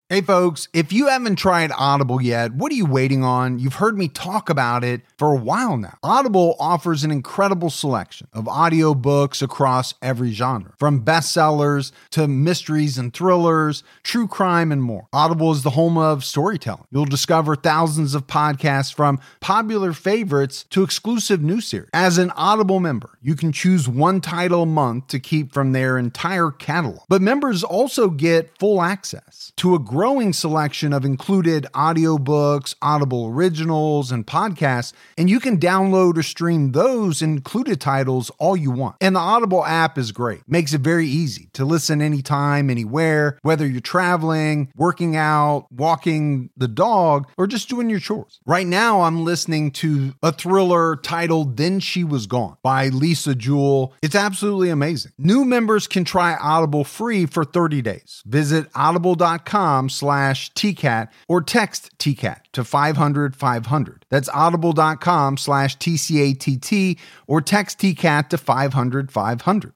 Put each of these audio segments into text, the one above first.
Hey folks, if you haven't tried Audible yet, what are you waiting on? You've heard me talk about it for a while now. Audible offers an incredible selection of audiobooks across every genre, from bestsellers to mysteries and thrillers, true crime, and more. Audible is the home of storytelling. You'll discover thousands of podcasts from popular favorites to exclusive new series. As an Audible member, you can choose one title a month to keep from their entire catalog. But members also get full access to a growing selection of included audiobooks, Audible originals, and podcasts, and you can download or stream those included titles all you want. And the Audible app is great. Makes it very easy to listen anytime, anywhere, whether you're traveling, working out, walking the dog, or just doing your chores. Right now, I'm listening to a thriller titled Then She Was Gone by Lisa Jewell. It's absolutely amazing. New members can try Audible free for 30 days. Visit audible.com/TCAT or text TCAT to 500-500. That's audible.com/TCATT or text TCAT to 500-500.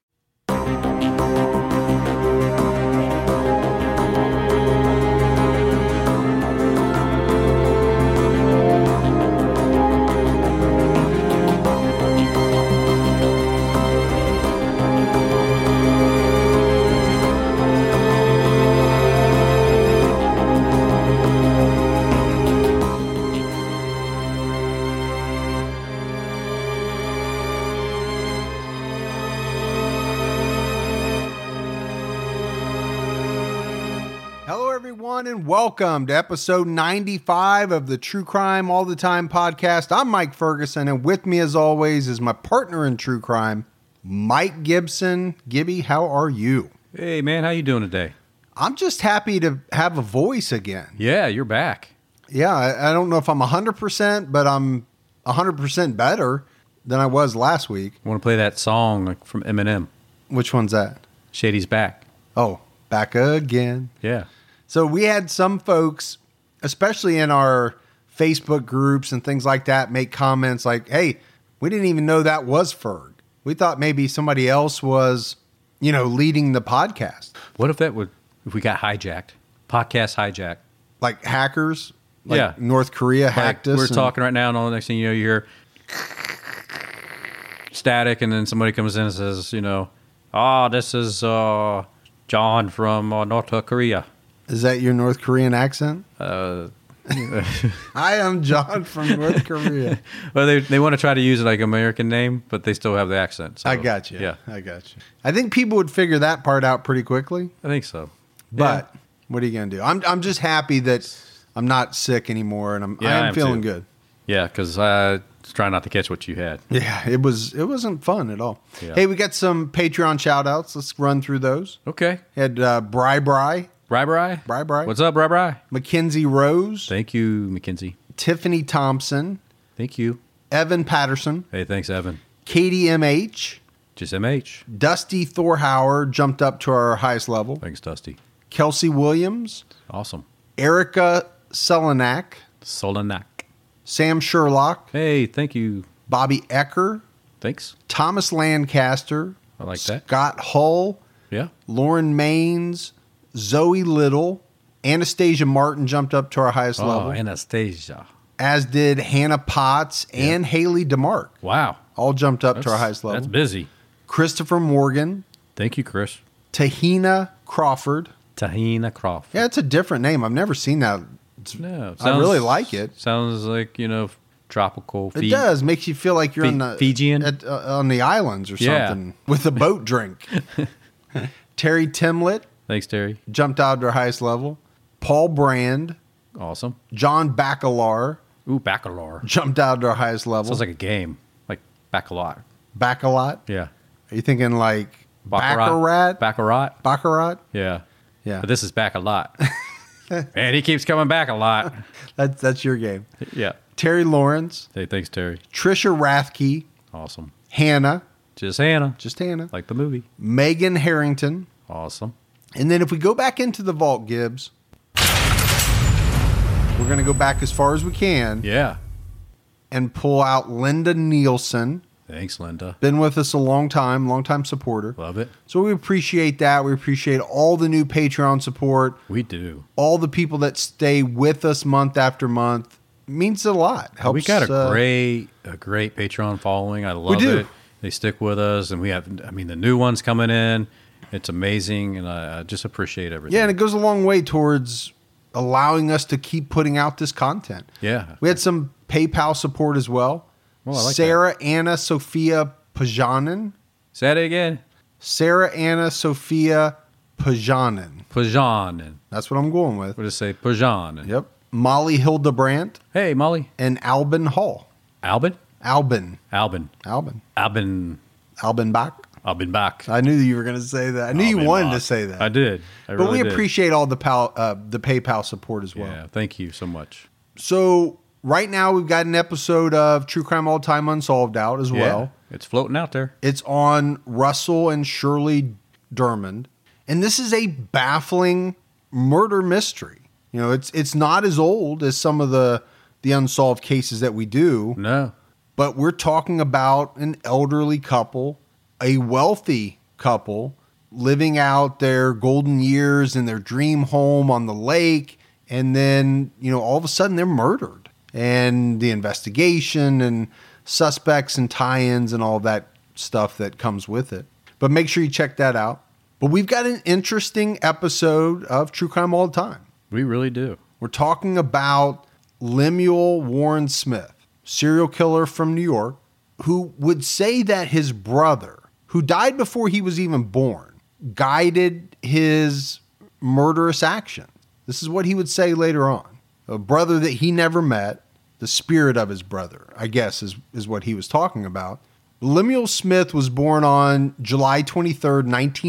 And welcome to episode 95 of the True Crime All the Time podcast. I'm Mike Ferguson, and with me as always is my partner in true crime, Mike Gibson. Gibby, how are you? Hey man, how you doing today? I'm just happy to have a voice again. Yeah, you're back. Yeah, I don't know if I'm 100%, but I'm 100% better than I was last week. I want to play that song from Eminem. Which one's that? Shady's Back. Oh, back again. Yeah. So we had some folks, especially in our Facebook groups and things like that, make comments like, hey, we didn't even know that was Ferg. We thought maybe somebody else was, leading the podcast. What if if we got hijacked? Podcast hijacked. Like hackers? Like yeah. North Korea hacked us. We're talking right now, and all the next thing you know, you hear static, and then somebody comes in and says, this is John from North Korea. Is that your North Korean accent? Hi, I'm John from North Korea. Well, they want to try to use it like American name, but they still have the accent. So, I got you. Yeah. I got you. I think people would figure that part out pretty quickly. I think so. But what are you going to do? I'm just happy that I'm not sick anymore, and I am feeling good. Yeah, because I was trying not to catch what you had. Yeah, it wasn't fun at all. Yeah. Hey, we got some Patreon shout-outs. Let's run through those. Okay. Had Bri. Bri. What's up, Bri? Mackenzie Rose. Thank you, Mackenzie. Tiffany Thompson. Thank you. Evan Patterson. Hey, thanks, Evan. Katie MH. Just MH. Dusty Thorhauer jumped up to our highest level. Thanks, Dusty. Kelsey Williams. Awesome. Erica Selenak. Sam Sherlock. Hey, thank you. Bobby Ecker. Thanks. Thomas Lancaster. I like that. Scott Hull. Yeah. Lauren Maines. Zoe Little. Anastasia Martin jumped up to our highest level. Anastasia. As did Hannah Potts and Haley DeMark. Wow. All jumped up to our highest level. That's busy. Christopher Morgan. Thank you, Chris. Tahina Crawford. Yeah, it's a different name. I've never seen that. I really like it. Sounds like, tropical. It does. Makes you feel like you're on the Fijian? on the islands or something with a boat drink. Terry Timlett. Thanks, Terry. Jumped out to our highest level. Paul Brand. Awesome. John Bacalar. Ooh, Bacalar. Jumped out to our highest level. Sounds like a game. Like Bacalot. Bacalot? Yeah. Are you thinking like Baccarat? Baccarat? Yeah. Yeah. But this is back a lot. And he keeps coming back a lot. That's your game. Yeah. Terry Lawrence. Hey, thanks, Terry. Trisha Rathke. Awesome. Hannah. Just Hannah. Like the movie. Megan Harrington. Awesome. And then if we go back into the vault, Gibbs, we're going to go back as far as we can. Yeah. And pull out Linda Nielsen. Thanks, Linda. Been with us a long time supporter. Love it. So we appreciate that. We appreciate all the new Patreon support. We do. All the people that stay with us month after month. It means a lot. Helps, we got a great Patreon following. I love it. They stick with us, and we have, the new ones coming in. It's amazing, and I just appreciate everything. Yeah, and it goes a long way towards allowing us to keep putting out this content. Yeah. We had some PayPal support as well. Oh, I like Sarah Anna Sophia Pajanin. Say it again. Sarah Anna Sophia Pajanin. Pajanin. That's what I'm going with. We'll just say Pajanin. Yep. Molly Hildebrandt. Hey, Molly. And Albin Hall. Albin? Albin. Albin. Albin. Albin. Albin Bach. Albin Bach. I knew you were going to say that. I knew you wanted to say that. I did. But we appreciate all the PayPal support as well. Yeah, thank you so much. So right now we've got an episode of True Crime All Time Unsolved out as well. It's floating out there. It's on Russell and Shirley Dermond. And this is a baffling murder mystery. You know, it's not as old as some of the unsolved cases that we do. No. But we're talking about an elderly couple, a wealthy couple, living out their golden years in their dream home on the lake. And then, all of a sudden they're murdered. And the investigation and suspects and tie-ins and all that stuff that comes with it. But make sure you check that out. But we've got an interesting episode of True Crime All the Time. We really do. We're talking about Lemuel Warren Smith, serial killer from New York, who would say that his brother, who died before he was even born, guided his murderous actions. This is what he would say later on. A brother that he never met, the spirit of his brother, I guess is what he was talking about. Lemuel Smith was born on July 23rd,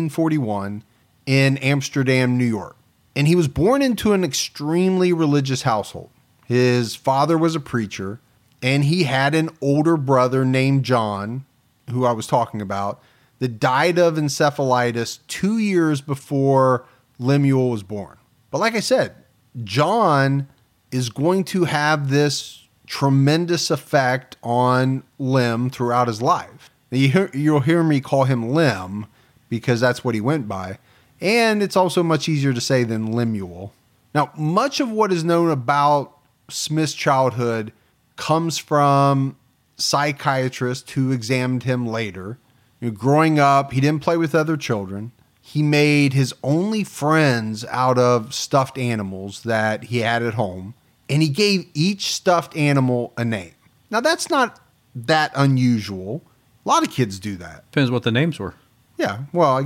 1941 in Amsterdam, New York. And he was born into an extremely religious household. His father was a preacher, and he had an older brother named John, who I was talking about, that died of encephalitis 2 years before Lemuel was born. But like I said, John is going to have this tremendous effect on Lem throughout his life. Now you'll hear me call him Lem because that's what he went by. And it's also much easier to say than Lemuel. Now, much of what is known about Smith's childhood comes from psychiatrists who examined him later. Growing up, he didn't play with other children. He made his only friends out of stuffed animals that he had at home. And he gave each stuffed animal a name. Now, that's not that unusual. A lot of kids do that. Depends what the names were. Yeah, well,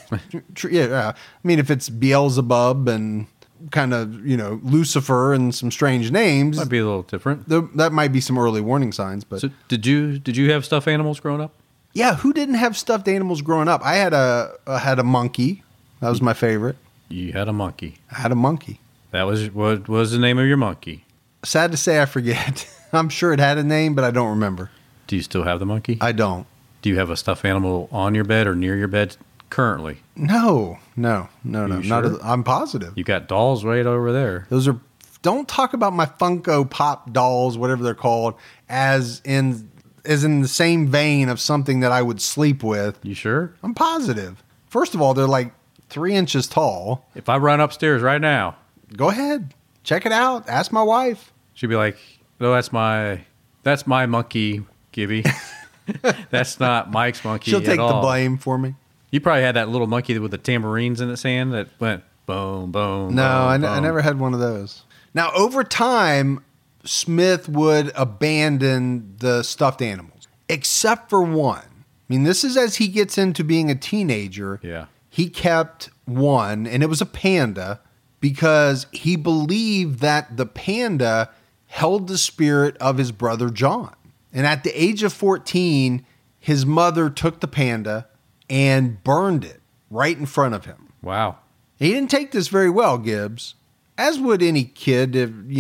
yeah. I mean, if it's Beelzebub and kind of, Lucifer and some strange names, Might be a little different. That might be some early warning signs. But so did you have stuffed animals growing up? Yeah, who didn't have stuffed animals growing up? I had a monkey. That was my favorite. You had a monkey. I had a monkey. That was what was the name of your monkey? Sad to say, I forget. I'm sure it had a name, but I don't remember. Do you still have the monkey? I don't. Do you have a stuffed animal on your bed or near your bed currently? No. Sure? I'm positive. You got dolls right over there. Those are. Don't talk about my Funko Pop dolls, whatever they're called, as in the same vein of something that I would sleep with. You sure? I'm positive. First of all, they're like 3 inches tall. If I run upstairs right now, go ahead, check it out. Ask my wife. She'd be like, "No, that's my monkey, Gibby." That's not Mike's monkey. She'll take the blame for me. You probably had that little monkey with the tambourines in its hand that went boom, boom. No, boom, I never had one of those. Now, over time, Smith would abandon the stuffed animals, except for one. I mean, this is as he gets into being a teenager. Yeah. He kept one, and it was a panda, because he believed that the panda held the spirit of his brother John. And at the age of 14, his mother took the panda and burned it right in front of him. Wow. He didn't take this very well, Gibbs, as would any kid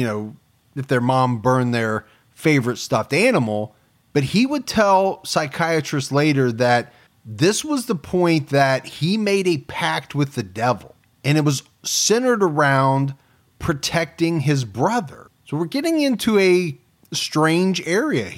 if their mom burned their favorite stuffed animal. But he would tell psychiatrists later that this was the point that he made a pact with the devil. And it was centered around protecting his brother. So we're getting into a strange area here.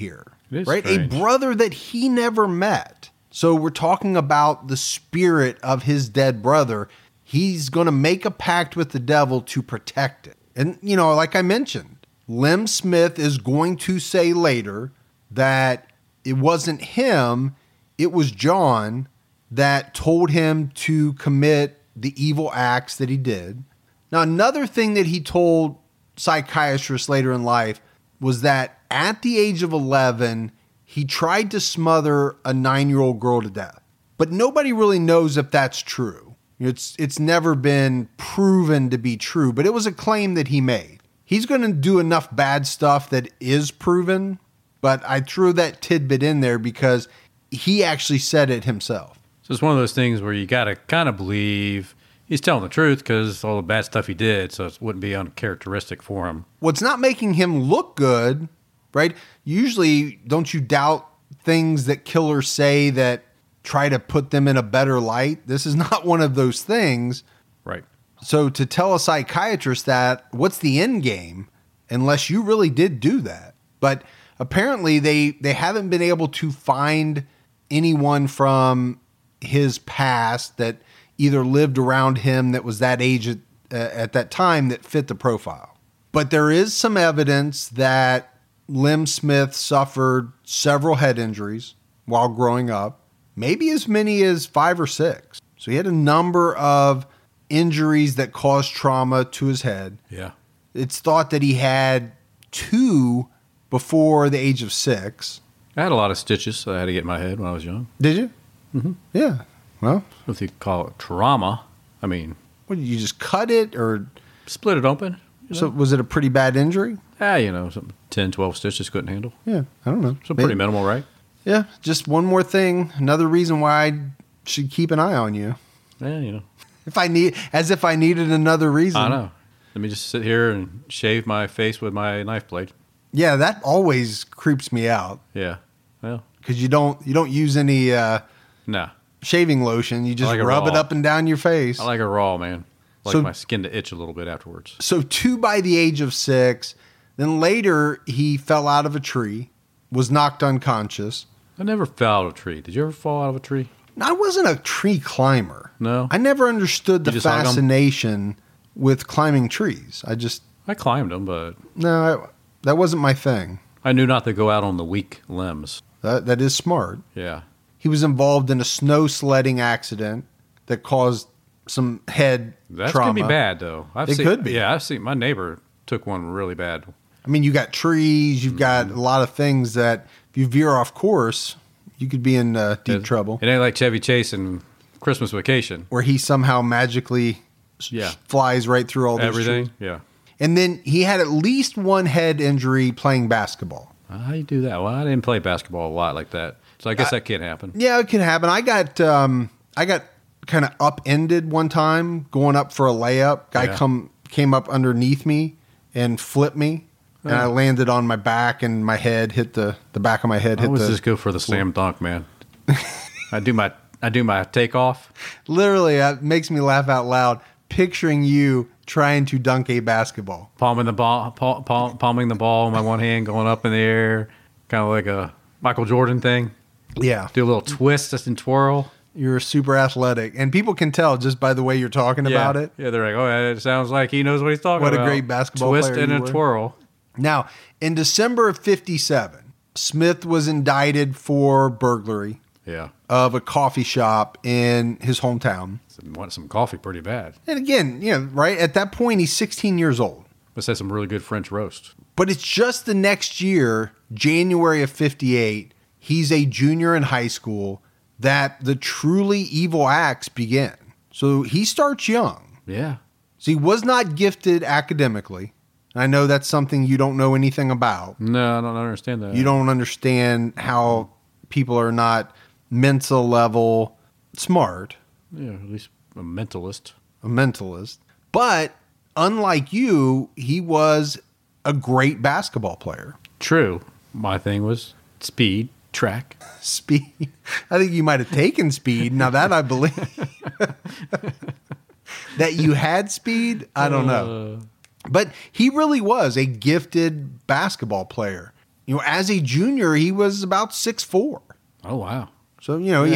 right? Strange. A brother that he never met. So we're talking about the spirit of his dead brother. He's going to make a pact with the devil to protect it. And, like I mentioned, Lem Smith is going to say later that it wasn't him, it was John that told him to commit the evil acts that he did. Now, another thing that he told psychiatrists later in life was that at the age of 11, he tried to smother a 9-year-old girl to death. But nobody really knows if that's true. It's never been proven to be true, but it was a claim that he made. He's going to do enough bad stuff that is proven, but I threw that tidbit in there because he actually said it himself. So it's one of those things where you got to kind of believe he's telling the truth because all the bad stuff he did, so it wouldn't be uncharacteristic for him. What's not making him look good, right? Usually, don't you doubt things that killers say that try to put them in a better light? This is not one of those things. Right. So to tell a psychiatrist that, what's the end game? Unless you really did do that. But apparently they haven't been able to find anyone from his past that either lived around him that was that age at that time that fit the profile. But there is some evidence that Lem Smith suffered several head injuries while growing up, maybe as many as 5 or 6. So he had a number of injuries that caused trauma to his head. Yeah. It's thought that he had 2 before the age of 6. I had a lot of stitches so I had to get in my head when I was young. Did you? Mm-hmm. Yeah. Well, If you call it trauma, I mean, what, did you just cut it or? split it open. So was it a pretty bad injury? Some 10, 12 stitches couldn't handle. Yeah, I don't know. So pretty minimal, right? Yeah, just one more thing. Another reason why I should keep an eye on you. Yeah, If I needed another reason. I know. Let me just sit here and shave my face with my knife blade. Yeah, that always creeps me out Yeah. Well, because you don't use any nah. shaving lotion. You just like it rub it raw. up and down your face. I like it raw, man. I like So- my skin to itch a little bit afterwards. So 2 by the age of 6. Then later he fell out of a tree, was knocked unconscious. I never fell out of a tree. Did you ever fall out of a tree? I wasn't a tree climber. No. I never understood the You just hug 'em? fascination with climbing trees. I climbed them, but That wasn't my thing. I knew not to go out on the weak limbs. That is smart. Yeah. He was involved in a snow sledding accident that caused some head That's trauma. going to be bad, though. It could be. Yeah, I've seen my neighbor took one really bad. I mean, you got trees, you've got a lot of things that if you veer off course, you could be in deep trouble. It ain't like Chevy Chase and Christmas Vacation. Where he somehow magically Yeah. flies right through all those Everything. trees. Yeah. And then he had at least one head injury playing basketball. How do you do that? Well, I didn't play basketball a lot like that, so I guess that can't happen. Yeah, it can happen. I got kind of upended one time going up for a layup. Guy Yeah. came up underneath me and flipped me, and I landed on my back, and my head hit the back of my head. I Hit always the just go for the slam dunk, man. I do my takeoff. Literally, it makes me laugh out loud picturing you trying to dunk a basketball. Palming the ball in my one hand, going up in the air, kind of like a Michael Jordan thing. Yeah, Do a little twist just and twirl. you're super athletic, and people can tell just by the way you're talking about it. Yeah, they're like, oh, it sounds like he knows what he's talking What a about. great basketball twist player and you a were. twirl. Now, in December of 1957, Smith was indicted for burglary Yeah, of a coffee shop in his hometown. want some coffee pretty bad. And again, right at that point, he's 16 years old. Let's have some really good French roast. But it's just the next year, January of 1958, he's a junior in high school, that the truly evil acts begin. So he starts young. Yeah, So he was not gifted academically. I know that's something you don't know anything about. no, I don't understand that. You don't understand how people are not mental level smart, Yeah, at least a mentalist. a mentalist. But unlike you, he was a great basketball player. True. My thing was speed, track. Speed. I think you might have taken speed. Now that I believe. That you had speed, I don't know. But he really was a gifted basketball player. As a junior, he was about 6'4". Oh, wow. So,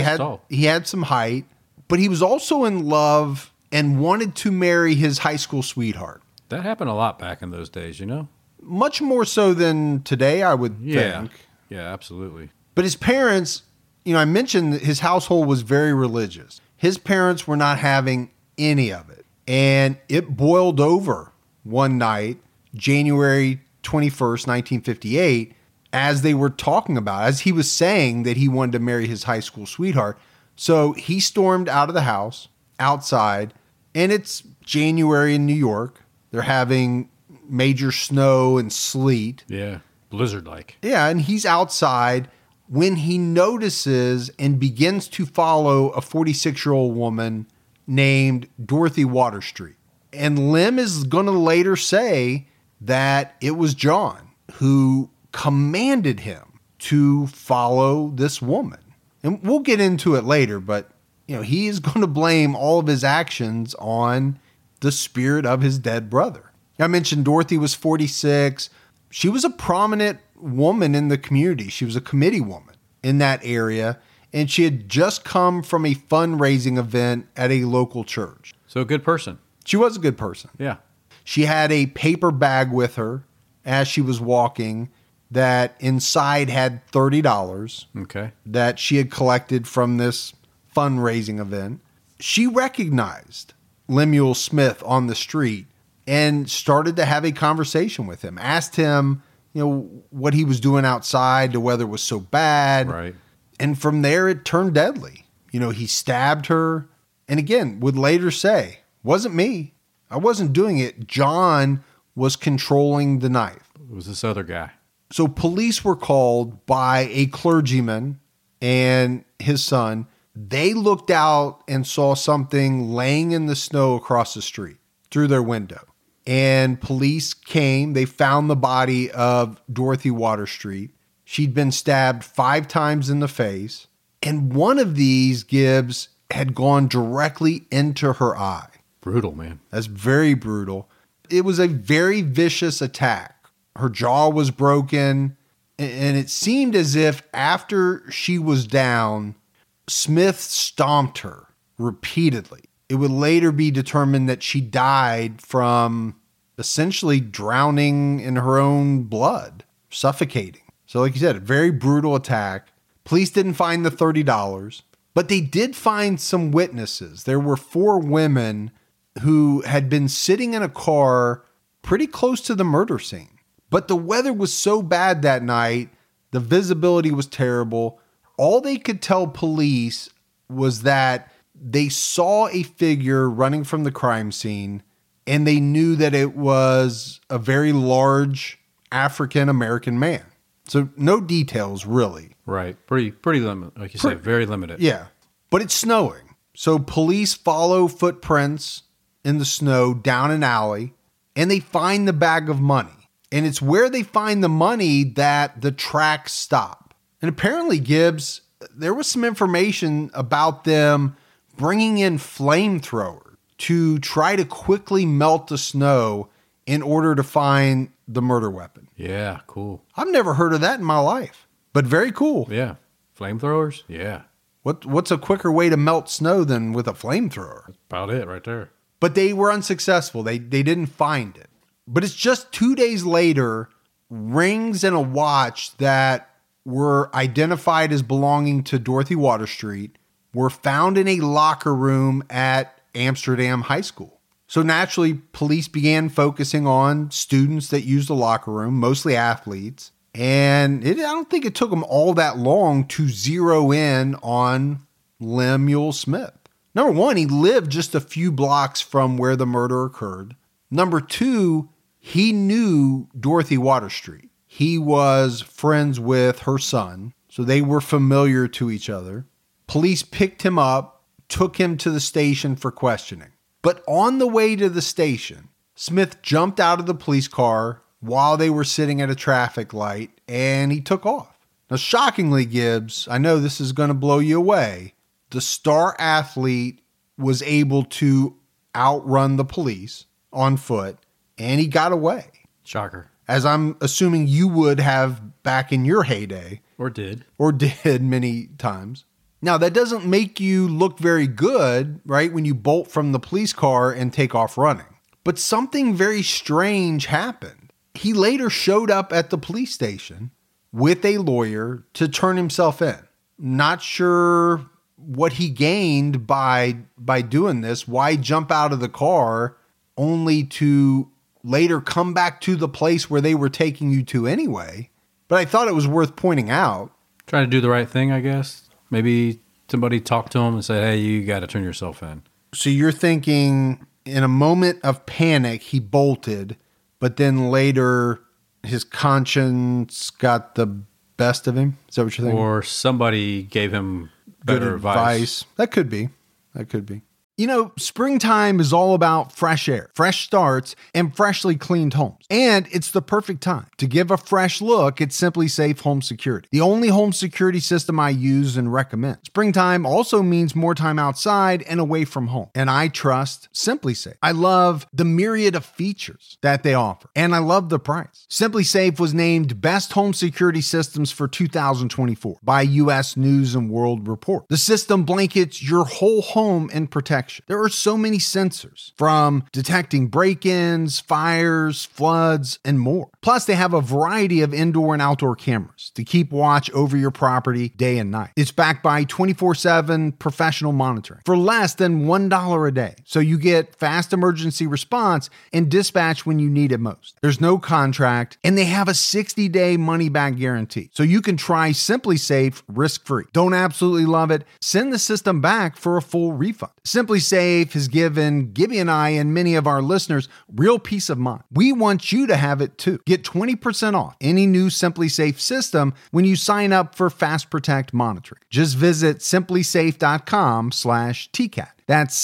he had some height, but he was also in love and wanted to marry his high school sweetheart. That happened a lot back in those days, Much more so than today, I would think. Yeah, absolutely. But his parents, I mentioned that his household was very religious. His parents were not having any of it. And it boiled over one night, January 21st, 1958, as they were talking about, as he was saying that he wanted to marry his high school sweetheart. So he stormed out of the house, outside, and it's January in New York. They're having major snow and sleet. Yeah, blizzard-like. Yeah, and he's outside when he notices and begins to follow a 46-year-old woman named Dorothy Waterstreet. And Lem is going to later say that it was John who commanded him to follow this woman. And we'll get into it later, but he is going to blame all of his actions on the spirit of his dead brother. I mentioned Dorothy was 46. She was a prominent woman in the community. She was a committee woman in that area, and she had just come from a fundraising event at a local church. So a good person. She was a good person. Yeah. She had a paper bag with her as she was walking that inside had $30 that she had collected from this fundraising event. She recognized Lemuel Smith on the street and started to have a conversation with him, asked him, what he was doing outside, the weather was so bad. Right. And from there, it turned deadly. He stabbed her. And again, would later say, wasn't me. I wasn't doing it. John was controlling the knife. It was this other guy. So police were called by a clergyman and his son. They looked out and saw something laying in the snow across the street through their window. And police came. They found the body of Dorothy Waterstreet. She'd been stabbed 5 times in the face. And one of these, Gibbs, had gone directly into her eye. Brutal, man. That's very brutal. It was a very vicious attack. Her jaw was broken. And it seemed as if after she was down, Smith stomped her repeatedly. It would later be determined that she died from essentially drowning in her own blood, suffocating. So like you said, a very brutal attack. Police didn't find the $30, but they did find some witnesses. There were 4 women who had been sitting in a car pretty close to the murder scene. But the weather was so bad that night, the visibility was terrible. All they could tell police was that they saw a figure running from the crime scene, and they knew that it was a very large African-American man. So no details, really. Right. Pretty limited. Like you said, very limited. Yeah. But it's snowing. So police follow footprints in the snow down an alley, and they find the bag of money. And it's where they find the money that the tracks stop. And apparently, Gibbs, there was some information about them bringing in flamethrowers to try to quickly melt the snow in order to find the murder weapon. Yeah, cool. I've never heard of that in my life, but very cool. Yeah. Flamethrowers? Yeah. What's a quicker way to melt snow than with a flamethrower? That's about it right there. But they were unsuccessful. They didn't find it. But it's just 2 days later, rings and a watch that were identified as belonging to Dorothy Waterstreet were found in a locker room at Amsterdam High School. So naturally, police began focusing on students that used the locker room, mostly athletes. And I don't think it took them all that long to zero in on Lemuel Smith. Number one, he lived just a few blocks from where the murder occurred. Number two, he knew Dorothy Waterstreet. He was friends with her son, so they were familiar to each other. Police picked him up, took him to the station for questioning. But on the way to the station, Smith jumped out of the police car while they were sitting at a traffic light, and he took off. Now, shockingly, Gibbs, I know this is going to blow you away, the star athlete was able to outrun the police on foot, and he got away. Shocker. as I'm assuming you would have back in your heyday. Or did many times. Now, that doesn't make you look very good, right, when you bolt from the police car and take off running. But something very strange happened. He later showed up at the police station with a lawyer to turn himself in. Not sure what he gained by doing this. Why jump out of the car only to later come back to the place where they were taking you to anyway? But I thought it was worth pointing out. Trying to do the right thing, I guess. Maybe somebody talked to him and said, hey, you got to turn yourself in. So you're thinking in a moment of panic, he bolted, but then later his conscience got the best of him? Is that what you're thinking? Or somebody gave him better advice. That could be. You know, springtime is all about fresh air, fresh starts, and freshly cleaned homes. And it's the perfect time to give a fresh look at SimpliSafe Home Security, the only home security system I use and recommend. Springtime also means more time outside and away from home. And I trust SimpliSafe. I love the myriad of features that they offer, and I love the price. SimpliSafe was named Best Home Security Systems for 2024 by U.S. News and World Report. The system blankets your whole home in protection. There are so many sensors, from detecting break-ins, fires, floods, and more. Plus, they have a variety of indoor and outdoor cameras to keep watch over your property day and night. It's backed by 24/7 professional monitoring for less than $1 a day. So you get fast emergency response and dispatch when you need it most. There's no contract, and they have a 60-day money-back guarantee. So you can try SimpliSafe risk-free. Don't absolutely love it? Send the system back for a full refund. SimpliSafe has given Gibby and I and many of our listeners real peace of mind. We want you to have it too. Get 20% off any new SimpliSafe system when you sign up for Fast Protect monitoring. Just visit simplisafe.com/TCAT. That's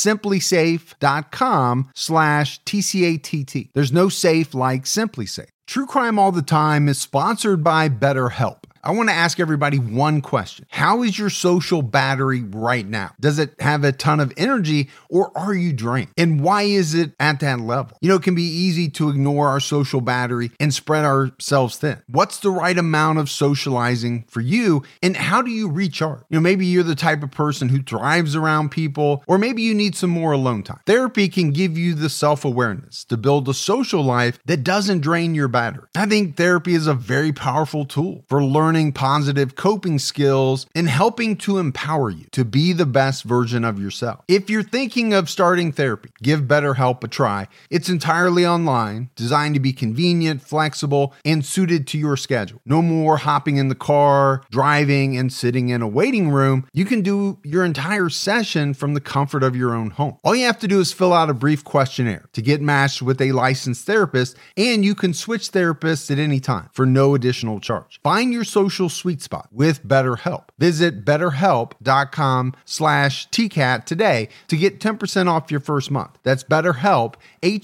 simplisafe.com/TCATT. There's no safe like SimpliSafe. True Crime All the Time is sponsored by BetterHelp. I want to ask everybody one question. How is your social battery right now? Does it have a ton of energy, or are you drained? And why is it at that level? You know, it can be easy to ignore our social battery and spread ourselves thin. What's the right amount of socializing for you, and how do you recharge? You know, maybe you're the type of person who thrives around people, or maybe you need some more alone time. Therapy can give you the self-awareness to build a social life that doesn't drain your battery. I think therapy is a very powerful tool for learning positive coping skills and helping to empower you to be the best version of yourself. If you're thinking of starting therapy, give BetterHelp a try. It's entirely online, designed to be convenient, flexible, and suited to your schedule. No more hopping in the car, driving, and sitting in a waiting room. You can do your entire session from the comfort of your own home. All you have to do is fill out a brief questionnaire to get matched with a licensed therapist, and you can switch therapists at any time for no additional charge. Find your social sweet spot with BetterHelp. Visit betterhelp.com/TCAT today to get 10% off your first month. That's BetterHelp,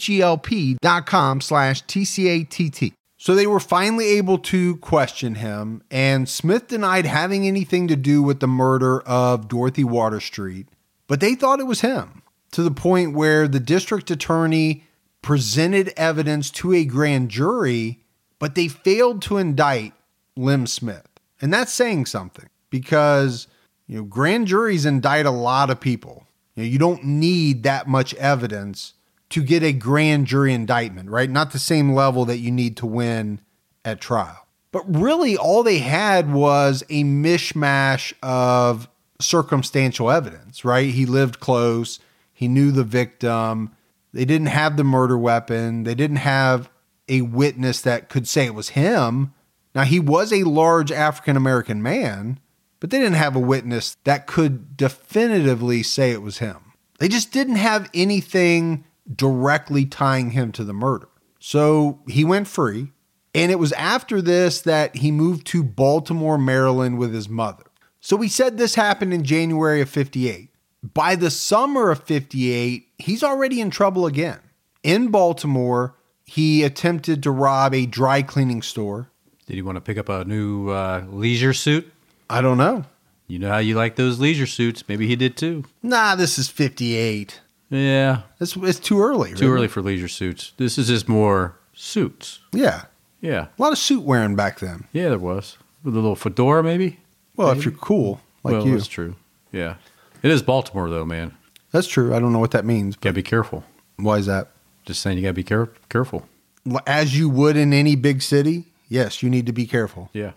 HELP.com/TCATT. So they were finally able to question him, and Smith denied having anything to do with the murder of Dorothy Waterstreet, but they thought it was him, to the point where the district attorney presented evidence to a grand jury, but they failed to indict Lem Smith. And that's saying something, because, you know, grand juries indict a lot of people. You know, you don't need that much evidence to get a grand jury indictment, right? Not the same level that you need to win at trial. But really all they had was a mishmash of circumstantial evidence, right? He lived close. He knew the victim. They didn't have the murder weapon. They didn't have a witness that could say it was him. Now, he was a large African-American man, but they didn't have a witness that could definitively say it was him. They just didn't have anything directly tying him to the murder. So he went free, and it was after this that he moved to Baltimore, Maryland with his mother. So we said this happened in January of 58. By the summer of 58, he's already in trouble again. In Baltimore, he attempted to rob a dry cleaning store. Did he want to pick up a new leisure suit? I don't know. You know how you like those leisure suits. Maybe he did too. Nah, this is 58. Yeah. It's too early. Too early for leisure suits. This is just more suits. Yeah. Yeah. A lot of suit wearing back then. Yeah, there was. With a little fedora, maybe? Well, if you're cool like you. That's true. Yeah. It is Baltimore, though, man. That's true. I don't know what that means. Got to be careful. Why is that? Just saying you got to be careful. As you would in any big city, yes, you need to be careful. Yeah.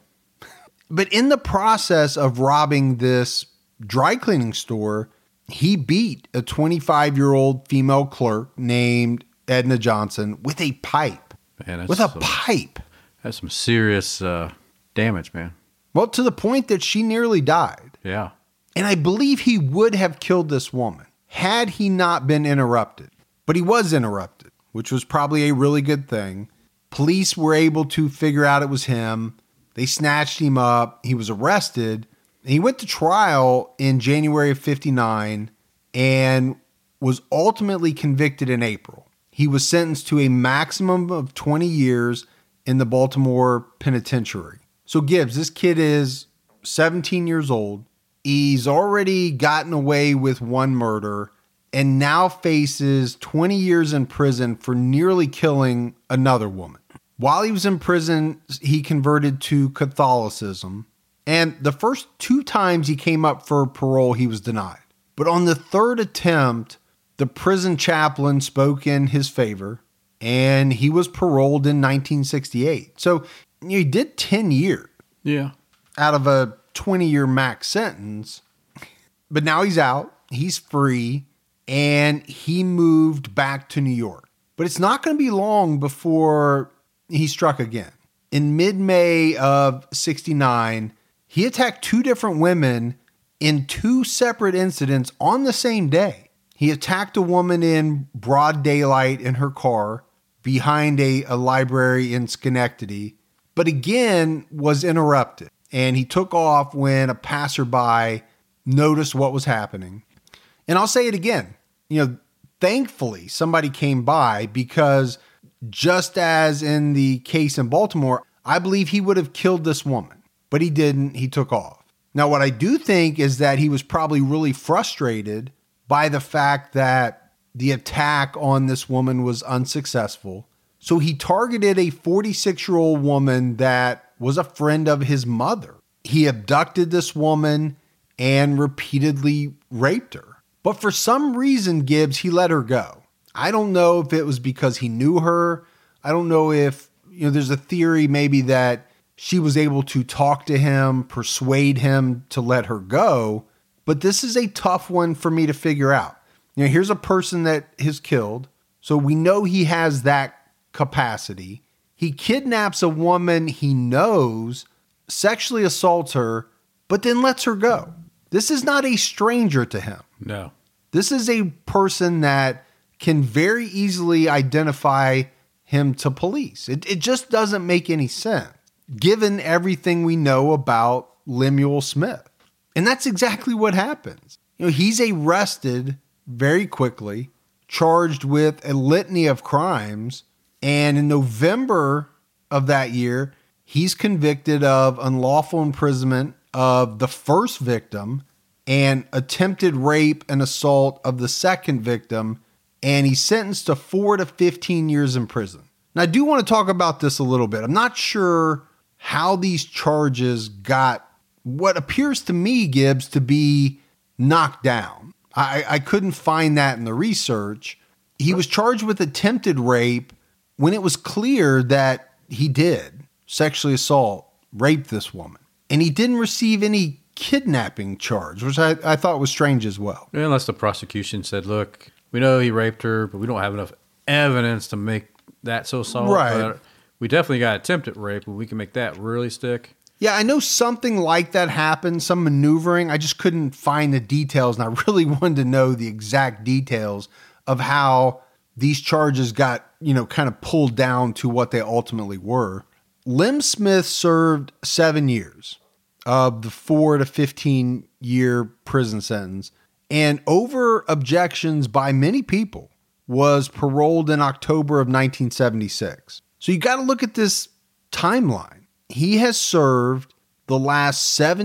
But in the process of robbing this dry cleaning store, he beat a 25-year-old female clerk named Edna Johnson with a pipe. Man, pipe. That's some serious damage, man. Well, to the point that she nearly died. Yeah. And I believe he would have killed this woman had he not been interrupted. But he was interrupted, which was probably a really good thing. Police were able to figure out it was him. They snatched him up. He was arrested. And he went to trial in January of 1959 and was ultimately convicted in April. He was sentenced to a maximum of 20 years in the Baltimore penitentiary. So Gibbs, this kid is 17 years old. He's already gotten away with one murder and now faces 20 years in prison for nearly killing another woman. While he was in prison, he converted to Catholicism. And the first 2 times he came up for parole, he was denied. But on the 3rd attempt, the prison chaplain spoke in his favor, and he was paroled in 1968. So he did 10 years. Yeah. Out of a 20-year max sentence. But now he's out. He's free. And he moved back to New York. But it's not going to be long before he struck again. In mid-May of 1969, he attacked 2 different women in 2 separate incidents on the same day. He attacked a woman in broad daylight in her car behind a library in Schenectady, but again was interrupted. And he took off when a passerby noticed what was happening. And I'll say it again, thankfully somebody came by, because just as in the case in Baltimore, I believe he would have killed this woman, but he didn't. He took off. Now, what I do think is that he was probably really frustrated by the fact that the attack on this woman was unsuccessful. So he targeted a 46-year-old woman that was a friend of his mother. He abducted this woman and repeatedly raped her. But for some reason, Gibbs, he let her go. I don't know if it was because he knew her. I don't know if, there's a theory maybe that she was able to talk to him, persuade him to let her go. But this is a tough one for me to figure out. Here's a person that is killed. So we know he has that capacity. He kidnaps a woman he knows, sexually assaults her, but then lets her go. This is not a stranger to him. No. This is a person that can very easily identify him to police. It just doesn't make any sense, given everything we know about Lemuel Smith. And that's exactly what happens. He's arrested very quickly, charged with a litany of crimes. And in November of that year, he's convicted of unlawful imprisonment of the first victim and attempted rape and assault of the second victim. And he's sentenced to 4 to 15 years in prison. Now, I do want to talk about this a little bit. I'm not sure how these charges got what appears to me, Gibbs, to be knocked down. I couldn't find that in the research. He was charged with attempted rape when it was clear that he did sexually assault, rape this woman. And he didn't receive any kidnapping charge, which I thought was strange as well. Unless the prosecution said, look, we know he raped her, but we don't have enough evidence to make that so solid. Right. But we definitely got attempted rape, but we can make that really stick. Yeah, I know something like that happened, some maneuvering. I just couldn't find the details, and I really wanted to know the exact details of how these charges got, kind of pulled down to what they ultimately were. Lem Smith served 7 years of the 4 to 15 year prison sentence, and over objections by many people, was paroled in October of 1976. So you got to look at this timeline. He has served the last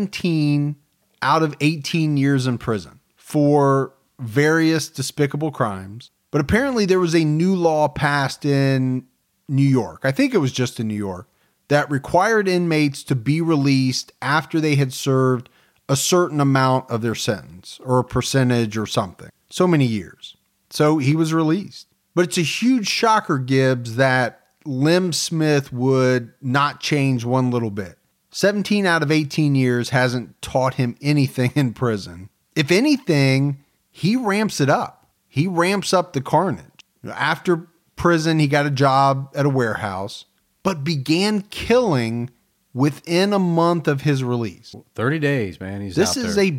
17 out of 18 years in prison for various despicable crimes. But apparently there was a new law passed in New York, I think it was just in New York, that required inmates to be released after they had served a certain amount of their sentence or a percentage or something. So many years. So he was released. But it's a huge shocker, Gibbs, that Lem Smith would not change one little bit. 17 out of 18 years hasn't taught him anything in prison. If anything, he ramps it up. He ramps up the carnage. After prison, he got a job at a warehouse, but began killing within a month of his release. 30 days, man. This is a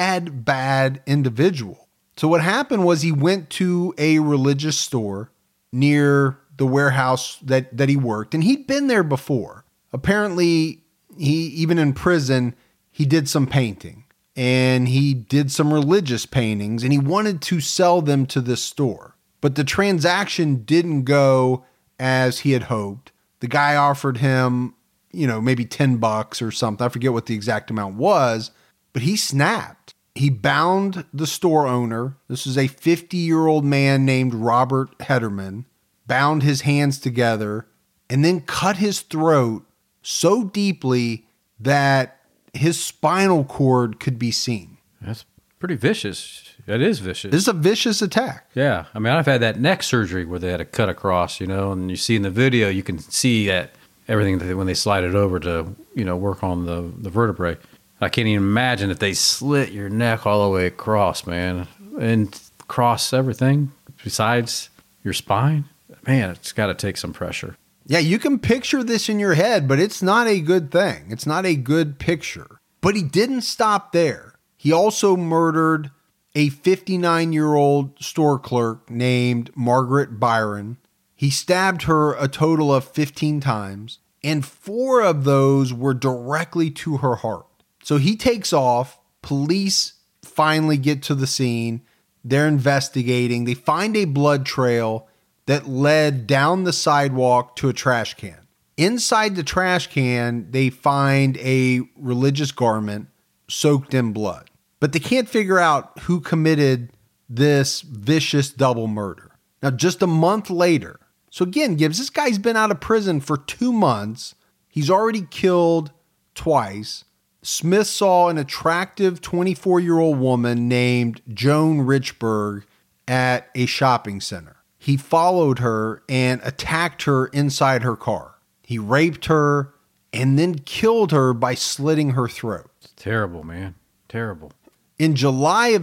bad individual. So what happened was he went to a religious store near the warehouse that he worked, and he'd been there before. Apparently, even in prison, he did some painting, and he did some religious paintings, and he wanted to sell them to this store. But the transaction didn't go as he had hoped. The guy offered him, maybe $10 or something. I forget what the exact amount was, but he snapped. He bound the store owner. This is a 50-year-old man named Robert Hederman, bound his hands together, and then cut his throat so deeply that his spinal cord could be seen. That's pretty vicious. That is vicious. This is a vicious attack. Yeah. I mean, I've had that neck surgery where they had to cut across, and you see in the video, you can see that everything when they slide it over to, work on the vertebrae. I can't even imagine if they slit your neck all the way across, man, and cross everything besides your spine. Man, it's got to take some pressure. Yeah, you can picture this in your head, but it's not a good thing. It's not a good picture. But he didn't stop there. He also murdered a 59-year-old store clerk named Margaret Byron. He stabbed her a total of 15 times, and 4 of those were directly to her heart. So he takes off. Police finally get to the scene. They're investigating. They find a blood trail that led down the sidewalk to a trash can. Inside the trash can, they find a religious garment soaked in blood. But they can't figure out who committed this vicious double murder. Now, just a month later, so again, Gibbs, this guy's been out of prison for 2 months. He's already killed twice. Smith saw an attractive 24-year-old woman named Joan Richburg at a shopping center. He followed her and attacked her inside her car. He raped her and then killed her by slitting her throat. It's terrible, man. Terrible. In July of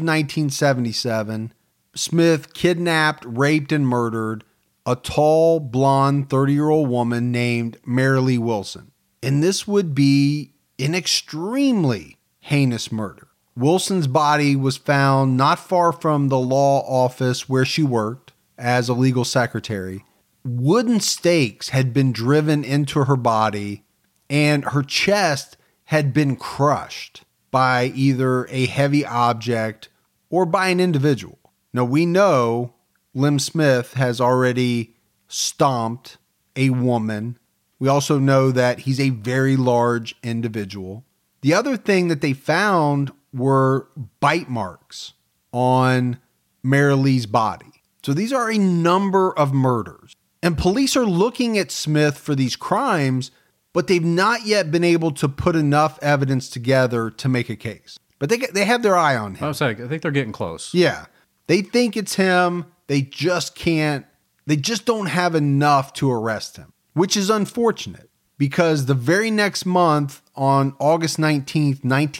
1977, Smith kidnapped, raped, and murdered a tall, blonde 30-year-old woman named Marilee Wilson. And this would be an extremely heinous murder. Wilson's body was found not far from the law office where she worked as a legal secretary. Wooden stakes had been driven into her body, and her chest had been crushed by either a heavy object or by an individual. Now, we know Lem Smith has already stomped a woman. We also know that he's a very large individual. The other thing that they found were bite marks on Marilee's body. So these are a number of murders. And police are looking at Smith for these crimes, but they've not yet been able to put enough evidence together to make a case. But they have their eye on him. I think they're getting close. Yeah. They think it's him. They just don't have enough to arrest him, which is unfortunate because the very next month, on August 19th,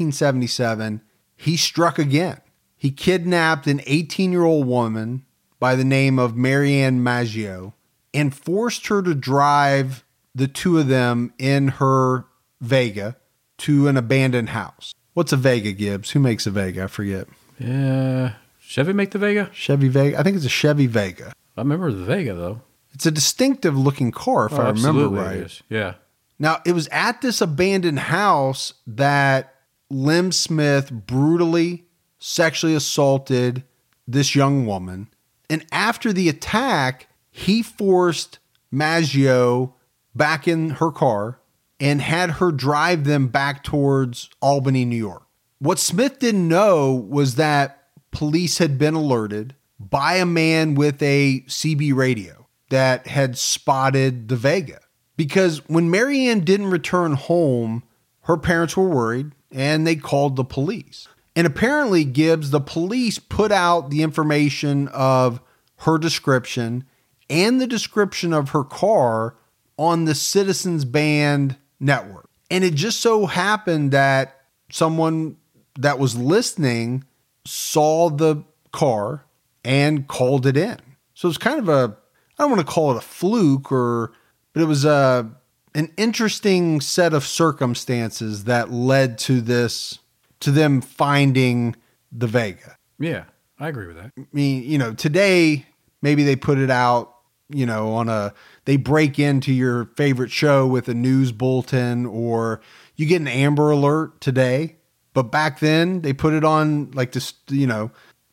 1977, he struck again. He kidnapped an 18-year-old woman by the name of Marianne Maggio and forced her to drive the two of them in her Vega to an abandoned house. What's a Vega, Gibbs? Who makes a Vega? I forget. Yeah. Chevy make the Vega? Chevy Vega. I think it's a Chevy Vega. I remember the Vega, though. It's a distinctive looking car, if I remember right. It is. Yeah. Now, it was at this abandoned house that Lem Smith brutally sexually assaulted this young woman. And after the attack, he forced Maggio back in her car and had her drive them back towards Albany, New York. What Smith didn't know was that police had been alerted by a man with a CB radio. that had spotted the Vega. Because when Marianne didn't return home, her parents were worried and they called the police. And apparently, Gibbs, the police put out the information of her description and the description of her car on the Citizens Band network. And it just so happened that someone that was listening saw the car and called it in. So it's kind of I don't want to call it a fluke, but it was an interesting set of circumstances that led to them finding the Vega. Yeah, I agree with that. I mean, today, maybe they put it out, they break into your favorite show with a news bulletin, or you get an Amber Alert today. But back then, they put it on like this, a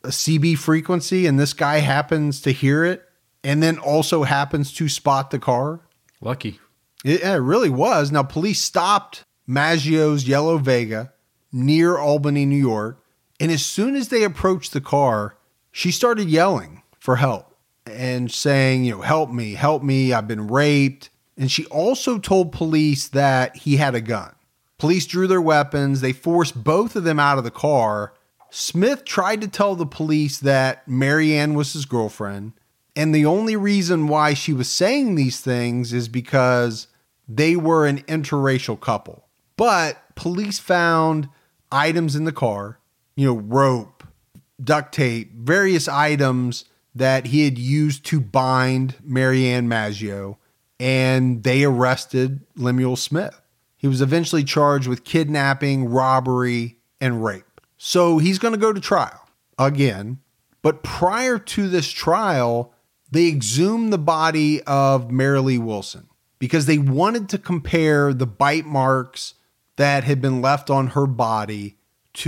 CB frequency, and this guy happens to hear it and then also happens to spot the car. Lucky. It really was. Now, police stopped Maggio's yellow Vega near Albany, New York. And as soon as they approached the car, she started yelling for help and saying, help me, I've been raped. And she also told police that he had a gun. Police drew their weapons. They forced both of them out of the car. Smith tried to tell the police that Marianne was his girlfriend. And the only reason why she was saying these things is because they were an interracial couple. But police found items in the car, rope, duct tape, various items that he had used to bind Marianne Maggio, and they arrested Lemuel Smith. He was eventually charged with kidnapping, robbery, and rape. So he's going to go to trial again. But prior to this trial, they exhumed the body of Marilee Wilson because they wanted to compare the bite marks that had been left on her body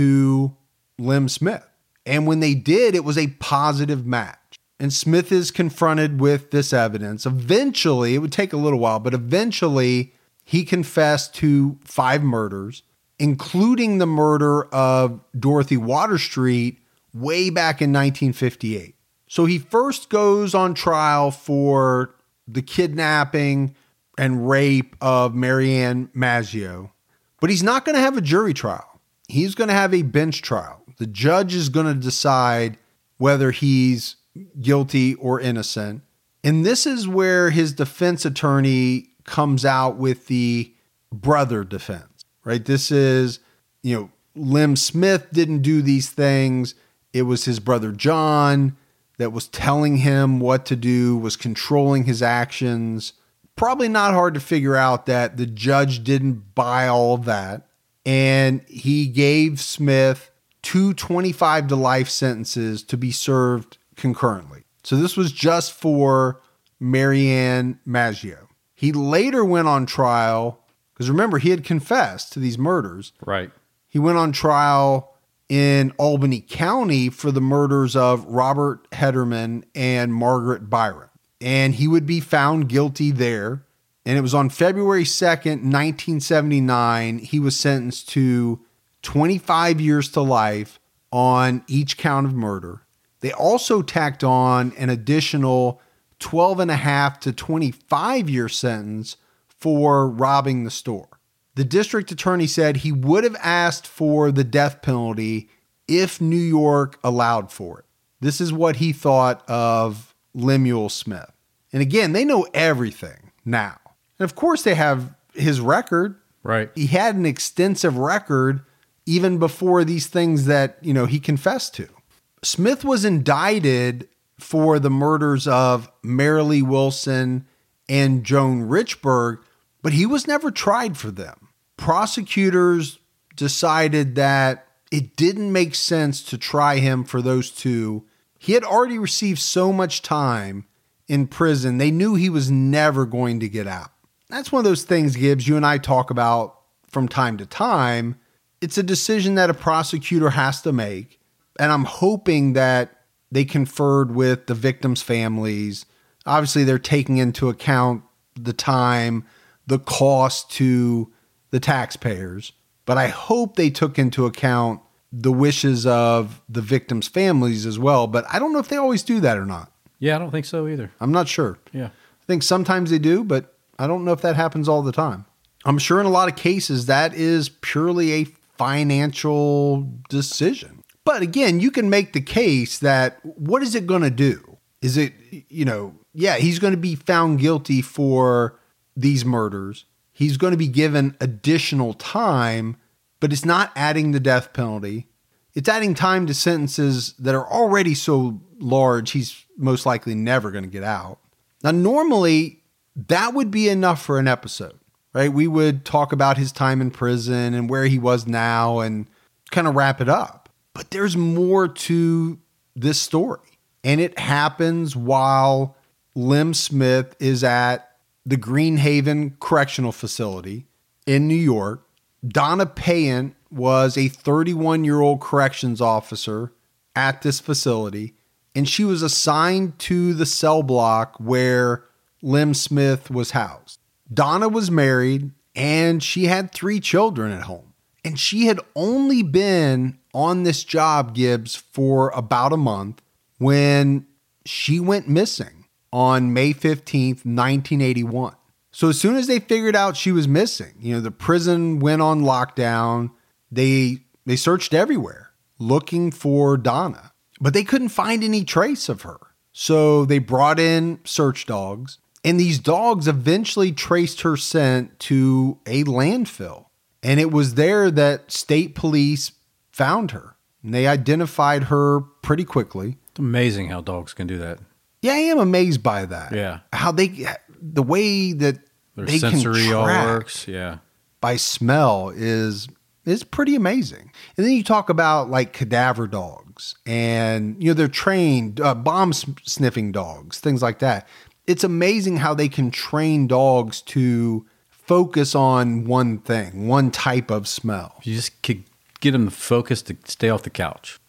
to Lem Smith. And when they did, it was a positive match. And Smith is confronted with this evidence. Eventually, it would take a little while, but eventually he confessed to 5 murders, including the murder of Dorothy Waterstreet way back in 1958. So he first goes on trial for the kidnapping and rape of Marianne Maggio, but he's not going to have a jury trial. He's going to have a bench trial. The judge is going to decide whether he's guilty or innocent. And this is where his defense attorney comes out with the brother defense, right? This is, Lem Smith didn't do these things. It was his brother John that was telling him what to do, was controlling his actions. Probably not hard to figure out that the judge didn't buy all of that. And he gave Smith 2 25 to life sentences to be served concurrently. So this was just for Marianne Maggio. He later went on trial, because remember, he had confessed to these murders. Right. He went on trial in Albany County for the murders of Robert Hederman and Margaret Byron. And he would be found guilty there. And it was on February 2nd, 1979, he was sentenced to 25 years to life on each count of murder. They also tacked on an additional 12 and a half to 25-year sentence for robbing the store. The district attorney said he would have asked for the death penalty if New York allowed for it. This is what he thought of Lemuel Smith. And again, they know everything now. And of course they have his record. Right. He had an extensive record even before these things that, he confessed to. Smith was indicted for the murders of Marilee Wilson and Joan Richburg, but he was never tried for them. Prosecutors decided that it didn't make sense to try him for those two. He had already received so much time in prison, they knew he was never going to get out. That's one of those things, Gibbs, you and I talk about from time to time. It's a decision that a prosecutor has to make. And I'm hoping that they conferred with the victims' families. Obviously, they're taking into account the time, the cost to the taxpayers. But I hope they took into account the wishes of the victims' families as well. But I don't know if they always do that or not. Yeah, I don't think so either. I'm not sure. Yeah. think sometimes they do, but I don't know if that happens all the time. I'm sure in a lot of cases that is purely a financial decision. But again, you can make the case that what is it going to do? Is it, he's going to be found guilty for these murders. He's going to be given additional time, but it's not adding the death penalty. It's adding time to sentences that are already so large, he's most likely never going to get out. Now, normally, that would be enough for an episode, right? We would talk about his time in prison and where he was now and kind of wrap it up. But there's more to this story. And it happens while Lem Smith is at the Greenhaven Correctional Facility in New York. Donna Payant was a 31-year-old corrections officer at this facility, and she was assigned to the cell block where Lem Smith was housed. Donna was married, and she had 3 children at home. And she had only been on this job, Gibbs, for about a month when she went missing on May 15th, 1981. So as soon as they figured out she was missing, the prison went on lockdown. They searched everywhere looking for Donna, but they couldn't find any trace of her. So they brought in search dogs, and these dogs eventually traced her scent to a landfill. And it was there that state police found her, and they identified her pretty quickly. It's amazing how dogs can do that. Yeah, I am amazed by that. Yeah. How the way that Their they sensory can all track works. Yeah. by smell is pretty amazing. And then you talk about like cadaver dogs and, they're trained bomb sniffing dogs, things like that. It's amazing how they can train dogs to focus on one thing, one type of smell. You just could get them to focus to stay off the couch.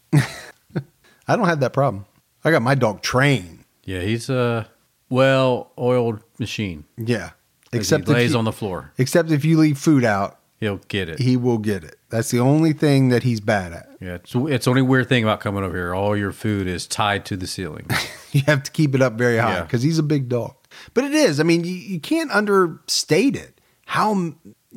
I don't have that problem. I got my dog trained. Yeah, he's a well-oiled machine. Yeah. Except he lays on the floor. Except if you leave food out, he'll get it. He will get it. That's the only thing that he's bad at. Yeah, it's the only weird thing about coming over here. All your food is tied to the ceiling. You have to keep it up very high because he's a big dog. But it is. I mean, you can't understate it. How,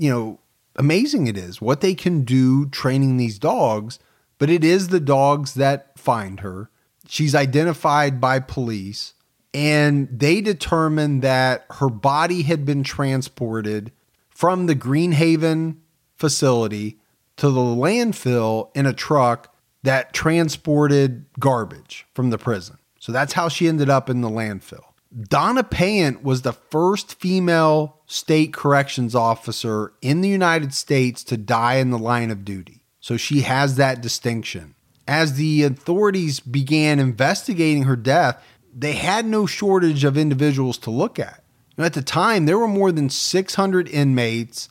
amazing it is what they can do training these dogs. But it is the dogs that find her. She's identified by police, and they determined that her body had been transported from the Greenhaven facility to the landfill in a truck that transported garbage from the prison. So that's how she ended up in the landfill. Donna Payant was the first female state corrections officer in the United States to die in the line of duty. So she has that distinction. As the authorities began investigating her death, they had no shortage of individuals to look at. At the time, there were more than 600 inmates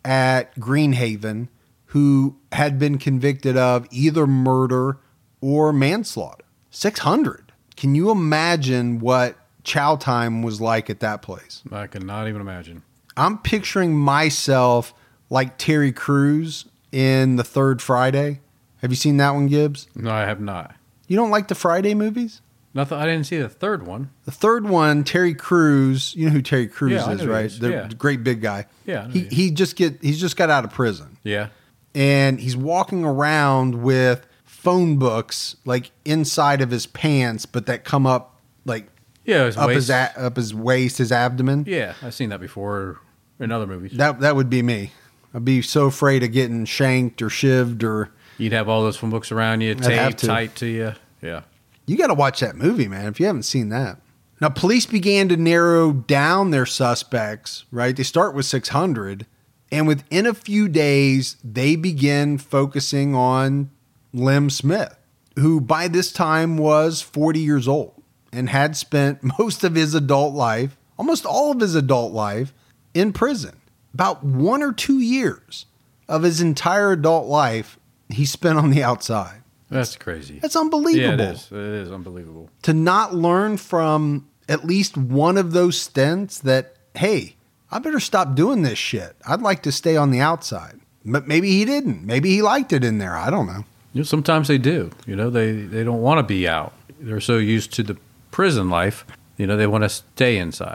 at Greenhaven who had been convicted of either murder or manslaughter. 600. Can you imagine what chow time was like at that place? I cannot even imagine. I'm picturing myself like Terry Crews in The Third Friday. Have you seen that one, Gibbs? No, I have not. You don't like the Friday movies? Nothing. I didn't see the third one. The third one, Terry Crews. You know who Terry Crews is, right? Is. The great big guy. Yeah. He's just got out of prison. Yeah. And he's walking around with phone books like inside of his pants, but that come up like his up waist. his waist, his abdomen. Yeah, I've seen that before in other movies. That would be me. I'd be so afraid of getting shanked or shivved or. You'd have all those phone books around you, taped tight to you. Yeah. You got to watch that movie, man, if you haven't seen that. Now, police began to narrow down their suspects, right? They start with 600, and within a few days, they begin focusing on Lem Smith, who by this time was 40 years old and had spent most of his adult life, almost all of his adult life, in prison. About 1 or 2 years of his entire adult life he spent on the outside. That's crazy. That's unbelievable. Yeah, it is. It is unbelievable. To not learn from at least one of those stints that, hey, I better stop doing this shit. I'd like to stay on the outside. But maybe he didn't. Maybe he liked it in there. I don't know. Sometimes they do. They don't want to be out. They're so used to the prison life. They want to stay inside.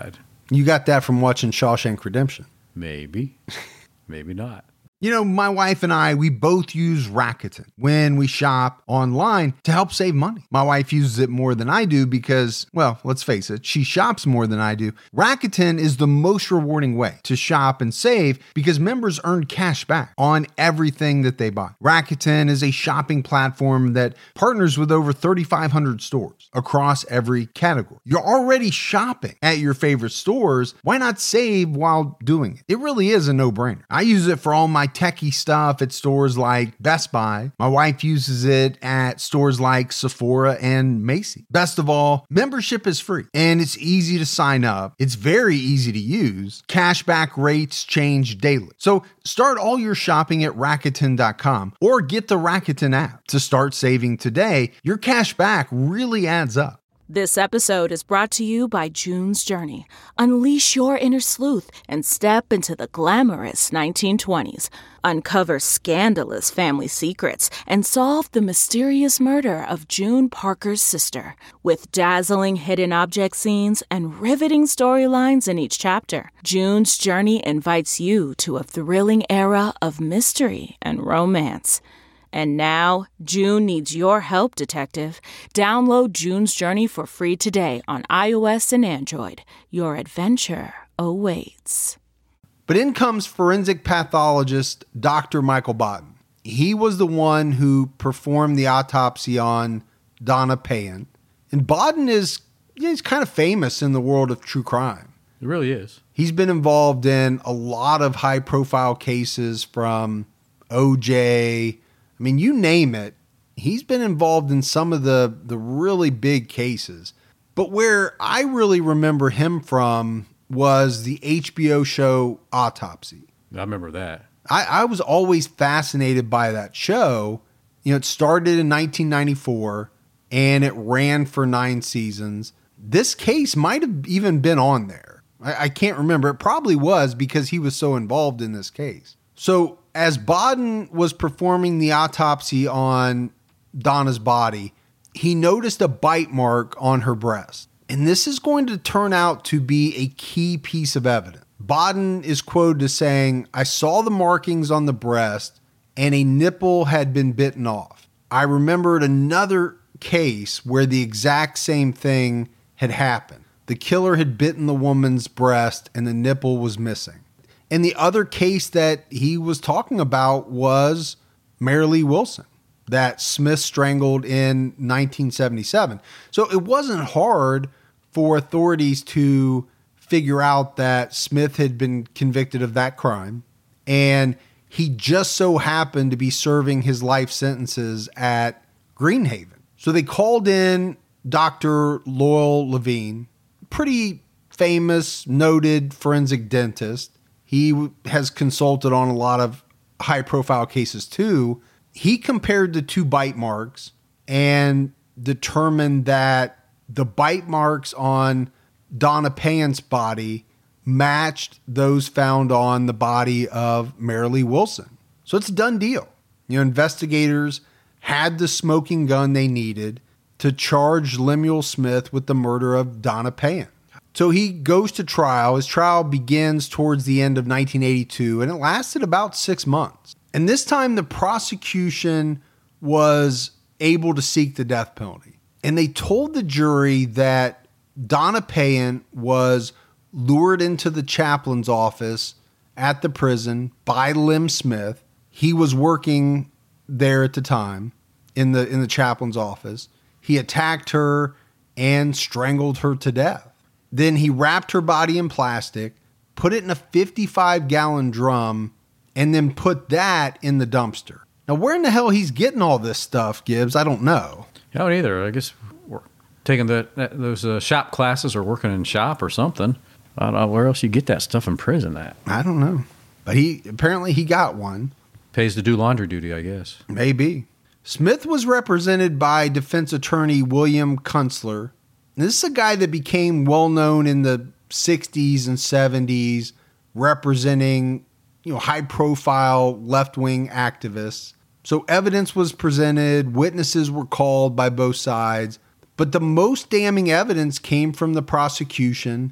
You got that from watching Shawshank Redemption. Maybe. Maybe not. You know, my wife and I, we both use Rakuten when we shop online to help save money. My wife uses it more than I do because, well, let's face it, she shops more than I do. Rakuten is the most rewarding way to shop and save because members earn cash back on everything that they buy. Rakuten is a shopping platform that partners with over 3,500 stores across every category. You're already shopping at your favorite stores. Why not save while doing it? It really is a no-brainer. I use it for all my techie stuff at stores like Best Buy. My wife uses it at stores like Sephora and Macy's. Best of all, membership is free and it's easy to sign up. It's very easy to use. Cashback rates change daily. So start all your shopping at Rakuten.com or get the Rakuten app to start saving today. Your cash back really adds up. This episode is brought to you by June's Journey. Unleash your inner sleuth and step into the glamorous 1920s. Uncover scandalous family secrets and solve the mysterious murder of June Parker's sister. With dazzling hidden object scenes and riveting storylines in each chapter, June's Journey invites you to a thrilling era of mystery and romance. And now, June needs your help, detective. Download June's Journey for free today on iOS and Android. Your adventure awaits. But in comes forensic pathologist Dr. Michael Baden. He was the one who performed the autopsy on Donna Payen. And Baden he's kind of famous in the world of true crime. It really is. He's been involved in a lot of high-profile cases from OJ. I mean, you name it, he's been involved in some of the really big cases. But where I really remember him from was the HBO show Autopsy. I remember that. I was always fascinated by that show. You know, it started in 1994 and it ran for 9 seasons. This case might have even been on there. I can't remember. It probably was because he was so involved in this case. So as Baden was performing the autopsy on Donna's body, he noticed a bite mark on her breast. And this is going to turn out to be a key piece of evidence. Baden is quoted as saying, "I saw the markings on the breast and a nipple had been bitten off. I remembered another case where the exact same thing had happened. The killer had bitten the woman's breast and the nipple was missing." And the other case that he was talking about was Marilee Wilson, that Smith strangled in 1977. So it wasn't hard for authorities to figure out that Smith had been convicted of that crime. And he just so happened to be serving his life sentences at Greenhaven. So they called in Dr. Loyal Levine, pretty famous, noted forensic dentist. He has consulted on a lot of high-profile cases too. He compared the 2 bite marks and determined that the bite marks on Donna Payen's body matched those found on the body of Marilee Wilson. So it's a done deal. You know, investigators had the smoking gun they needed to charge Lemuel Smith with the murder of Donna Payen. So he goes to trial. His trial begins towards the end of 1982, and it lasted about 6 months. And this time the prosecution was able to seek the death penalty. And they told the jury that Donna Payen was lured into the chaplain's office at the prison by Lem Smith. He was working there at the time in the chaplain's office. He attacked her and strangled her to death. Then he wrapped her body in plastic, put it in a 55-gallon drum, and then put that in the dumpster. Now, where in the hell he's getting all this stuff, Gibbs, I don't know. I don't either. I guess we're taking those shop classes or working in shop or something. I don't know where else you get that stuff in prison at. I don't know. But apparently he got one. Pays to do laundry duty, I guess. Maybe. Smith was represented by defense attorney William Kunstler. This is a guy that became well-known in the 60s and 70s, representing, high-profile left-wing activists. So evidence was presented, witnesses were called by both sides, but the most damning evidence came from the prosecution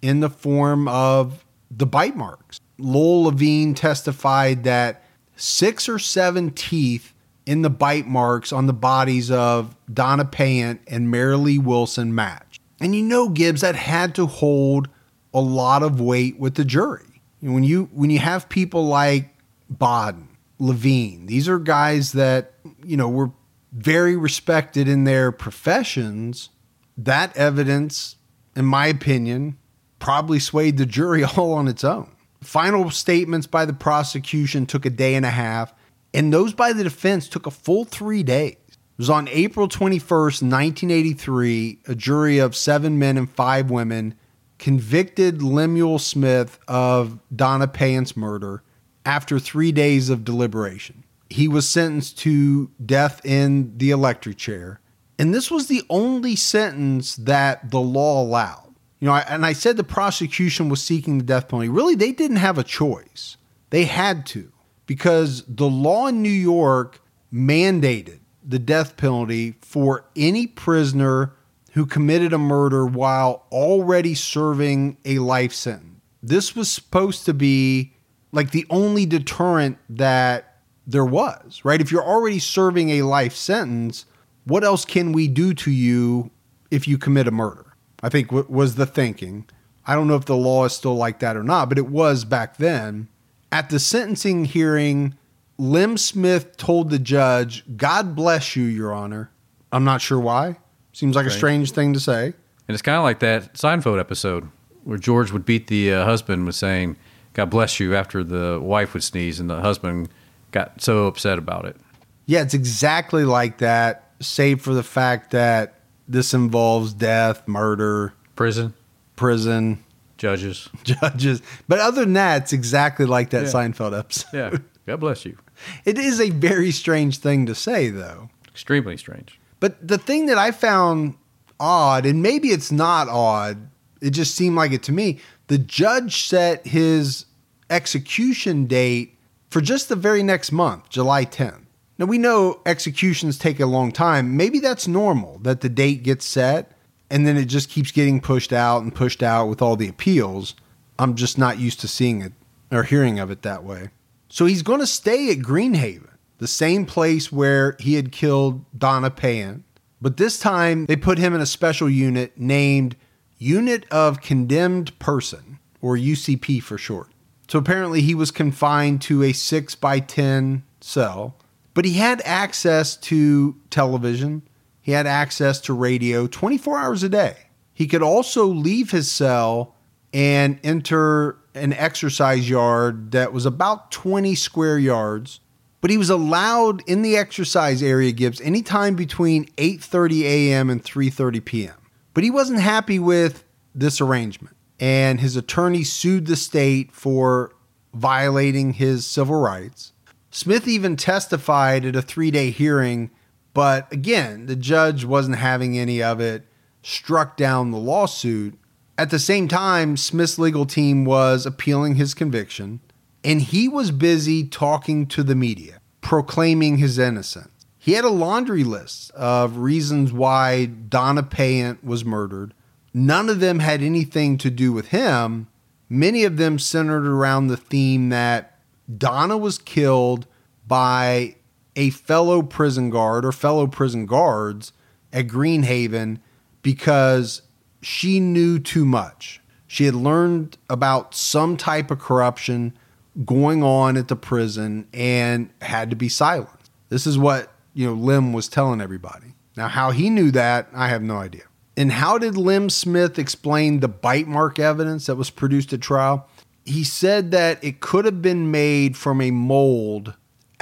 in the form of the bite marks. Lowell Levine testified that 6 or 7 teeth in the bite marks on the bodies of Donna Payant and Mary Lee Wilson matched. And you know, Gibbs, that had to hold a lot of weight with the jury. When you have people like Bodden, Levine, these are guys that, were very respected in their professions. That evidence, in my opinion, probably swayed the jury all on its own. Final statements by the prosecution took a day and a half, and those by the defense took a full 3 days. It was on April 21st, 1983, a jury of 7 men and 5 women convicted Lemuel Smith of Donna Payant's murder after 3 days of deliberation. He was sentenced to death in the electric chair, and this was the only sentence that the law allowed. I said the prosecution was seeking the death penalty. Really, they didn't have a choice. They had to, because the law in New York mandated the death penalty for any prisoner who committed a murder while already serving a life sentence. This was supposed to be like the only deterrent that there was, right? If you're already serving a life sentence, what else can we do to you if you commit a murder? I think was the thinking. I don't know if the law is still like that or not, but it was back then. At the sentencing hearing, Lem Smith told the judge, "God bless you, Your Honor." I'm not sure why. Seems like a strange thing to say. And it's kind of like that Seinfeld episode where George would beat the husband with saying, "God bless you," after the wife would sneeze, and the husband got so upset about it. Yeah, it's exactly like that, save for the fact that this involves death, murder, prison, judges. But other than that, it's exactly like that Seinfeld episode. Yeah, God bless you. It is a very strange thing to say, though. Extremely strange. But the thing that I found odd, and maybe it's not odd, it just seemed like it to me, the judge set his execution date for just the very next month, July 10th. Now, we know executions take a long time. Maybe that's normal, that the date gets set and then it just keeps getting pushed out with all the appeals. I'm just not used to seeing it or hearing of it that way. So he's going to stay at Greenhaven, the same place where he had killed Donna Payant. But this time they put him in a special unit named Unit of Condemned Person, or UCP for short. So apparently he was confined to a 6x10 cell. But he had access to television. He had access to radio 24 hours a day. He could also leave his cell and enter an exercise yard that was about 20 square yards. But he was allowed in the exercise area, Gibbs, anytime between 8:30 a.m. and 3:30 p.m. But he wasn't happy with this arrangement. And his attorney sued the state for violating his civil rights. Smith even testified at a 3-day hearing, but again, the judge wasn't having any of it, struck down the lawsuit. At the same time, Smith's legal team was appealing his conviction, and he was busy talking to the media, proclaiming his innocence. He had a laundry list of reasons why Donna Payant was murdered. None of them had anything to do with him. Many of them centered around the theme that Donna was killed by a fellow prison guard or fellow prison guards at Greenhaven because she knew too much. She had learned about some type of corruption going on at the prison and had to be silenced. This is what, Lem was telling everybody. Now, how he knew that, I have no idea. And how did Lem Smith explain the bite mark evidence that was produced at trial? He said that it could have been made from a mold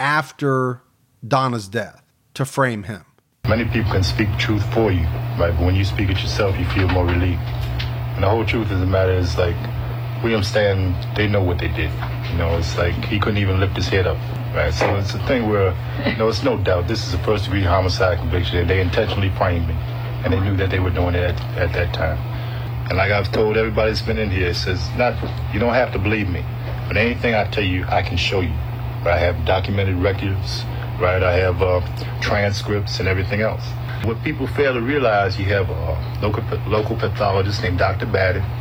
after Donna's death to frame him. Many people can speak truth for you, right? But when you speak it yourself, you feel more relieved. And the whole truth of the matter is, like, William Stanton, they know what they did. It's like he couldn't even lift his head up, right? So it's a thing where, it's no doubt this is a first-degree homicide conviction, and they intentionally framed me, and they knew that they were doing it at that time. And like I've told everybody that's been in here, it says, you don't have to believe me, but anything I tell you, I can show you. Right? I have documented records, right? I have transcripts and everything else. What people fail to realize, you have a local pathologist named Dr. Badden,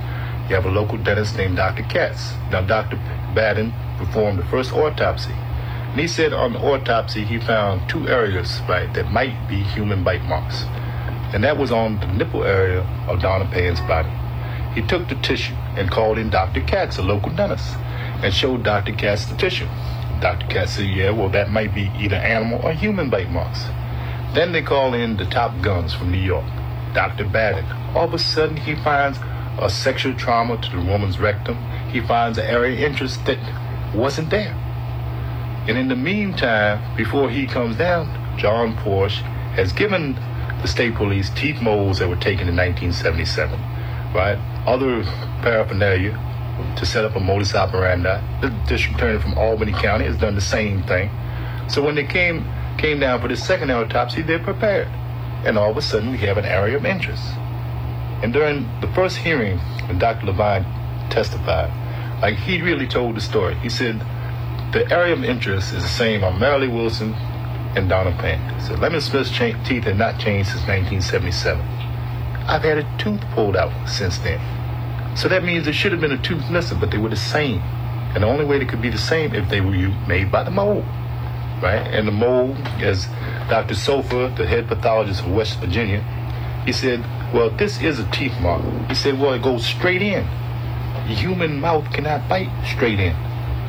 you have a local dentist named Dr. Katz. Now, Dr. Baden performed the first autopsy. And he said on the autopsy, he found 2 areas, right, that might be human bite marks. And that was on the nipple area of Donna Payne's body. He took the tissue and called in Dr. Katz, a local dentist, and showed Dr. Katz the tissue. Dr. Katz said, yeah, well, that might be either animal or human bite marks. Then they call in the top guns from New York, Dr. Baden. All of a sudden, he finds a sexual trauma to the woman's rectum. He finds an area of interest that wasn't there. And in the meantime, before he comes down, John Porsche has given the state police teeth molds that were taken in 1977, right? Other paraphernalia to set up a modus operandi. The district attorney from Albany County has done the same thing. So when they came down for the second autopsy, they're prepared. And all of a sudden, we have an area of interest. And during the first hearing, when Dr. Levine testified, like, he really told the story. He said, the area of interest is the same on Marilee Wilson and Donna Payne. So Lemon Smith's teeth had not changed since 1977. I've had a tooth pulled out since then. So that means there should have been a tooth missing, but they were the same. And the only way they could be the same if they were made by the mold, right? And the mold, as Dr. Sofa, the head pathologist of West Virginia, he said, well, this is a teeth mark. He said, well, it goes straight in. The human mouth cannot bite straight in.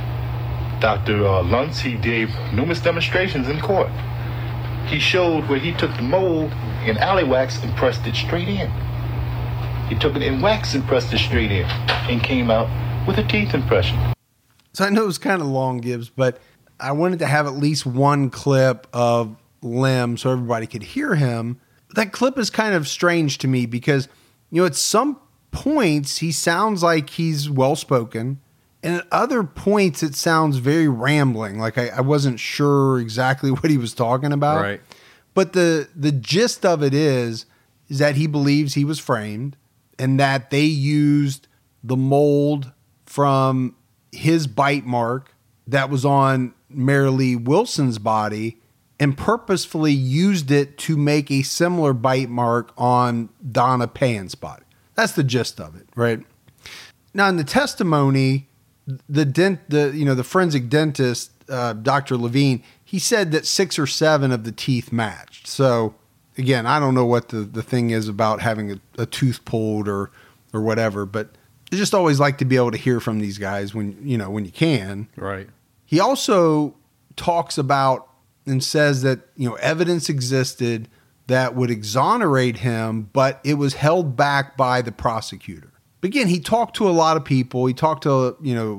Dr. Luntz, he gave numerous demonstrations in court. He showed where he took the mold in alley wax and pressed it straight in. He took it in wax and pressed it straight in and came out with a teeth impression. So I know it was kind of long, Gibbs, but I wanted to have at least one clip of Lem so everybody could hear him. That clip is kind of strange to me because, you know, at some points he sounds like he's well-spoken, and at other points it sounds very rambling. Like I wasn't sure exactly what he was talking about. Right. But the gist of it is that he believes he was framed and that they used the mold from his bite mark that was on Marilee Wilson's body and purposefully used it to make a similar bite mark on Donna Payne's body. That's the gist of it, right? Now, in the testimony, the forensic dentist, Dr. Levine, he said that 6 or 7 of the teeth matched. So, again, I don't know what the thing is about having a tooth pulled or whatever, but I just always like to be able to hear from these guys when you can. Right. He also talks about and says that, evidence existed that would exonerate him, but it was held back by the prosecutor. But again, he talked to a lot of people. He talked to,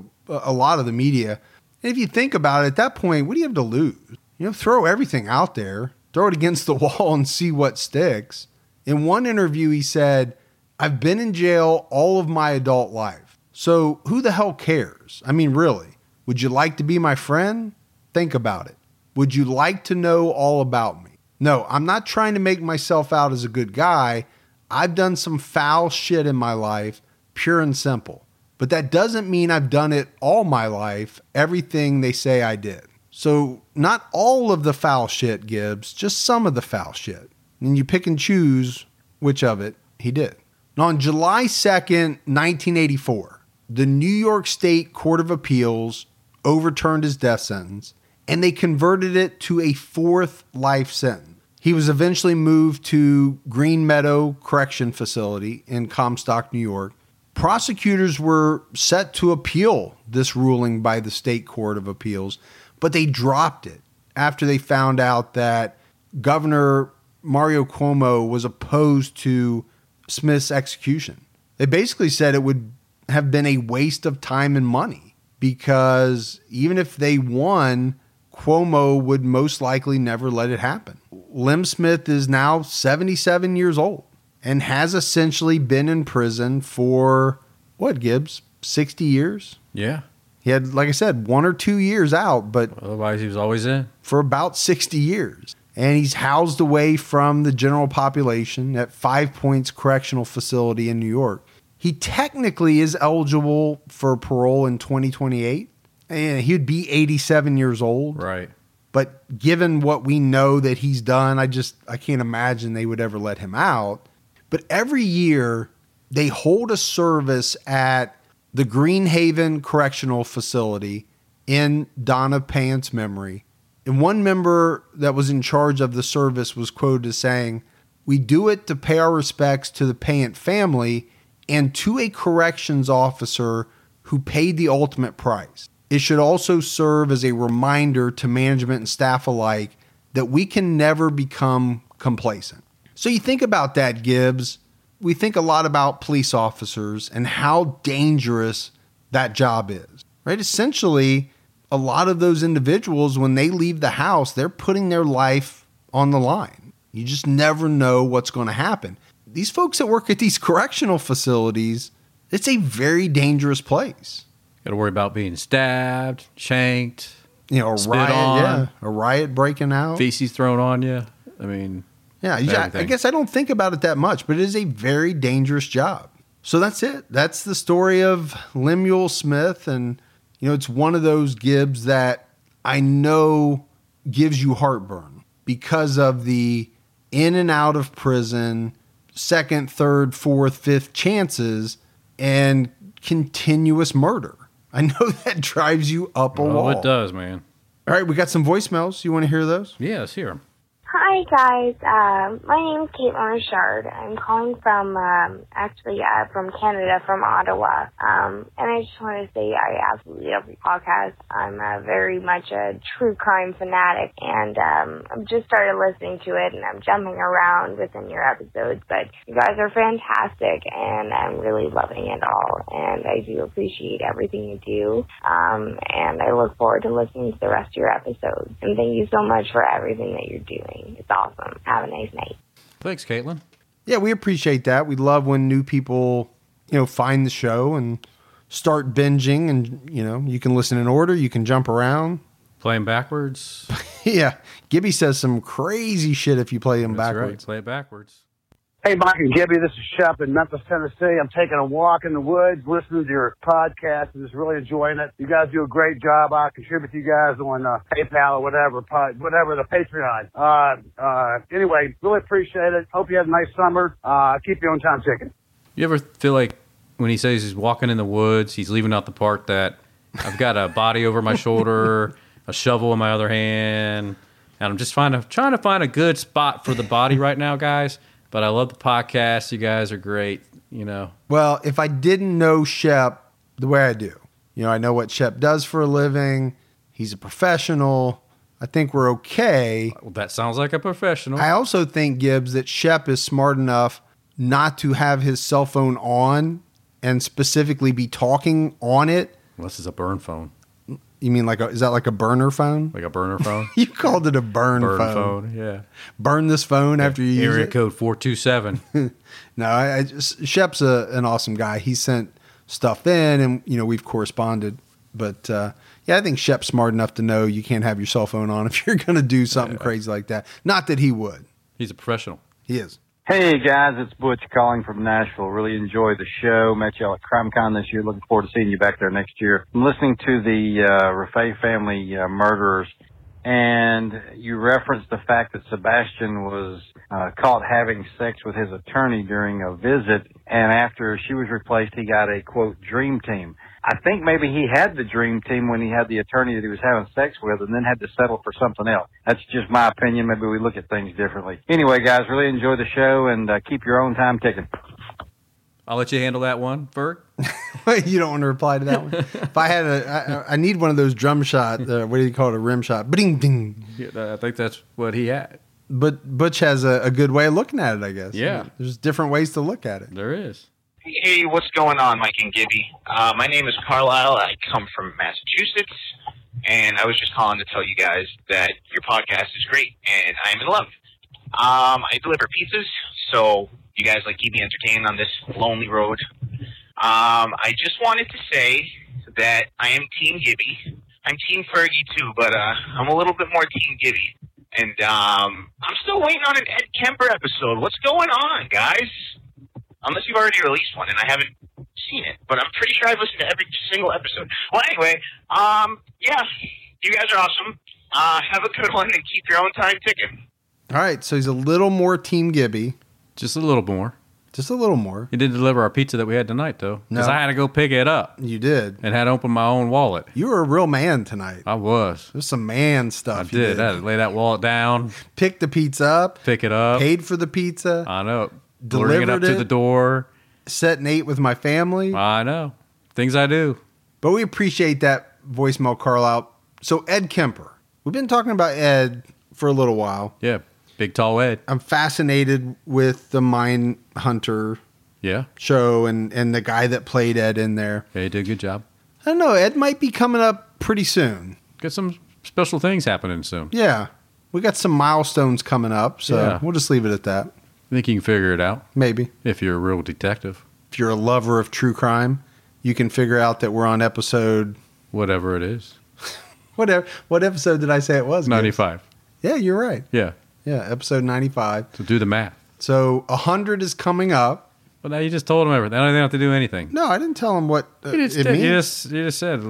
a lot of the media. And if you think about it, at that point, what do you have to lose? Throw everything out there, throw it against the wall and see what sticks. In one interview, he said, I've been in jail all of my adult life. So who the hell cares? I mean, really, would you like to be my friend? Think about it. Would you like to know all about me? No, I'm not trying to make myself out as a good guy. I've done some foul shit in my life, pure and simple. But that doesn't mean I've done it all my life, everything they say I did. So not all of the foul shit, Gibbs, just some of the foul shit. And you pick and choose which of it he did. Now, on July 2nd, 1984, the New York State Court of Appeals overturned his death sentence, and they converted it to a 4th life sentence. He was eventually moved to Green Meadow Correction Facility in Comstock, New York. Prosecutors were set to appeal this ruling by the State Court of Appeals, but they dropped it after they found out that Governor Mario Cuomo was opposed to Smith's execution. They basically said it would have been a waste of time and money because even if they won, Cuomo would most likely never let it happen. Lem Smith is now 77 years old and has essentially been in prison for, what, Gibbs, 60 years? Yeah. He had, like I said, 1 or 2 years out, but Otherwise, he was always in. for about 60 years. And he's housed away from the general population at 5 Points Correctional Facility in New York. He technically is eligible for parole in 2028. And he'd be 87 years old. Right. But given what we know that he's done, I can't imagine they would ever let him out. But every year They hold a service at the Greenhaven Correctional Facility in Donna Payant's memory. And one member that was in charge of the service was quoted as saying, "We do it to pay our respects to the Payant family and to a corrections officer who paid the ultimate price. It should also serve as a reminder to management and staff alike that we can never become complacent." So you think about that, Gibbs. We think a lot about police officers and how dangerous that job is, right? Essentially, a lot of those individuals, when they leave the house, they're putting their life on the line. You just never know what's going to happen. These folks that work at these correctional facilities, it's a very dangerous place. Got to worry about being stabbed, shanked, A spit riot, on, a riot breaking out. feces thrown on you. I mean, Yeah, I everything. guess I don't think about it that much, but it is a very dangerous job. So that's it. That's the story of Lemuel Smith. And, it's one of those, Gibbs, that I know gives you heartburn because of the in and out of prison, second, third, fourth, fifth chances, and continuous murder. I know that drives you up a wall. oh, it does, man. All right, we got some voicemails. You want to hear those? Yeah, let's hear 'em. Hi, guys. My name's Caitlin Richard. I'm calling from, from Canada, from Ottawa. And I just want to say I absolutely love your podcast. I'm very much a true crime fanatic, and I've just started listening to it, and I'm jumping around within your episodes. But you guys are fantastic, and I'm really loving it all. And I do appreciate everything you do. And I look forward to listening to the rest of your episodes. And thank you so much for everything that you're doing. It's awesome. Have a nice night. Thanks, Caitlin. Yeah, we appreciate that. We love when new people, find the show and start binging, and, you can listen in order. You can jump around. Playing backwards. Yeah. Gibby says some crazy shit if you play them That's right. backwards. Play it backwards. Hey, Mike and Gibby, this is Shep in Memphis, Tennessee. I'm taking a walk in the woods, listening to your podcast, and just really enjoying it. You guys do a great job. I contribute to you guys on PayPal or whatever, the Patreon. Anyway, really appreciate it. Hope you have a nice summer. Keep your own time ticking. You ever feel like when he says he's walking in the woods, he's leaving out the part that I've got a body over my shoulder, a shovel in my other hand, and I'm just trying to find a good spot for the body right now, guys. But I love the podcast. You guys are great, Well, if I didn't know Shep the way I do, I know what Shep does for a living. He's a professional. I think we're okay. Well, that sounds like a professional. I also think, Gibbs, that Shep is smart enough not to have his cell phone on and specifically be talking on it. Well, this is a burn phone. You mean is that like a burner phone? Like a burner phone? You called it a burn phone, yeah. Burn this phone after you use Area it? code 427. No, Shep's an awesome guy. He sent stuff in, and we've corresponded. But I think Shep's smart enough to know you can't have your cell phone on if you're going to do something crazy like that. Not that he would. He's a professional. He is. Hey guys, it's Butch calling from Nashville. Really enjoyed the show. Met y'all at CrimeCon this year. Looking forward to seeing you back there next year. I'm listening to the Rafay family murderers, and you referenced the fact that Sebastian was caught having sex with his attorney during a visit, and after she was replaced, he got a, quote, dream team. I think maybe he had the dream team when he had the attorney that he was having sex with and then had to settle for something else. That's just my opinion. Maybe we look at things differently. Anyway, guys, really enjoy the show, and keep your own time ticking. I'll let you handle that one, Bert. You don't want to reply to that one? If I had I need one of those drum shot, what do you call it, a rim shot? Bing, ding. Yeah, I think that's what he had. But Butch has a good way of looking at it, I guess. Yeah. There's different ways to look at it. There is. Hey, what's going on, Mike and Gibby? My name is Carlisle. I come from Massachusetts, and I was just calling to tell you guys that your podcast is great, and I'm in love. I deliver pizzas, so you guys keep me entertained on this lonely road. I just wanted to say that I am Team Gibby. I'm Team Fergie too, but I'm a little bit more Team Gibby. And I'm still waiting on an Ed Kemper episode. What's going on, guys? Unless you've already released one, and I haven't seen it. But I'm pretty sure I've listened to every single episode. Well, anyway, yeah, you guys are awesome. Have a good one, and keep your own time ticking. All right, so he's a little more Team Gibby. Just a little more. Just a little more. He didn't deliver our pizza that we had tonight, though. Because No. I had to go pick it up You did. and had to open my own wallet. You were a real man tonight. I was. There's some man I stuff. You did. I had to lay that wallet down, Pick the pizza up, pick it up. paid for the pizza, I know. Bring it up Delivered to it. the door. set and ate with my family. I know. Things I do. But we appreciate that voicemail, Carlisle. So Ed Kemper. We've been talking about Ed for a little while. Yeah. Big tall Ed. I'm fascinated with the Mine Hunter Yeah. show and the guy that played Ed in there. Yeah, he did a good job. I don't know. Ed might be coming up pretty soon. Got some special things happening soon. Yeah. We got some milestones coming up, so Yeah. we'll just leave it at that. I think you can figure it out Maybe. if you're a real detective. If you're a lover of true crime, you can figure out that we're on episode Whatever it is. whatever. What episode did I say it was? Gibbs? 95. Yeah, you're right. Yeah. Yeah, episode 95. So do the math. So 100 is coming up. But now you just told them everything. I don't even have to do anything. No, I didn't tell him what You just, it did. means. You just said,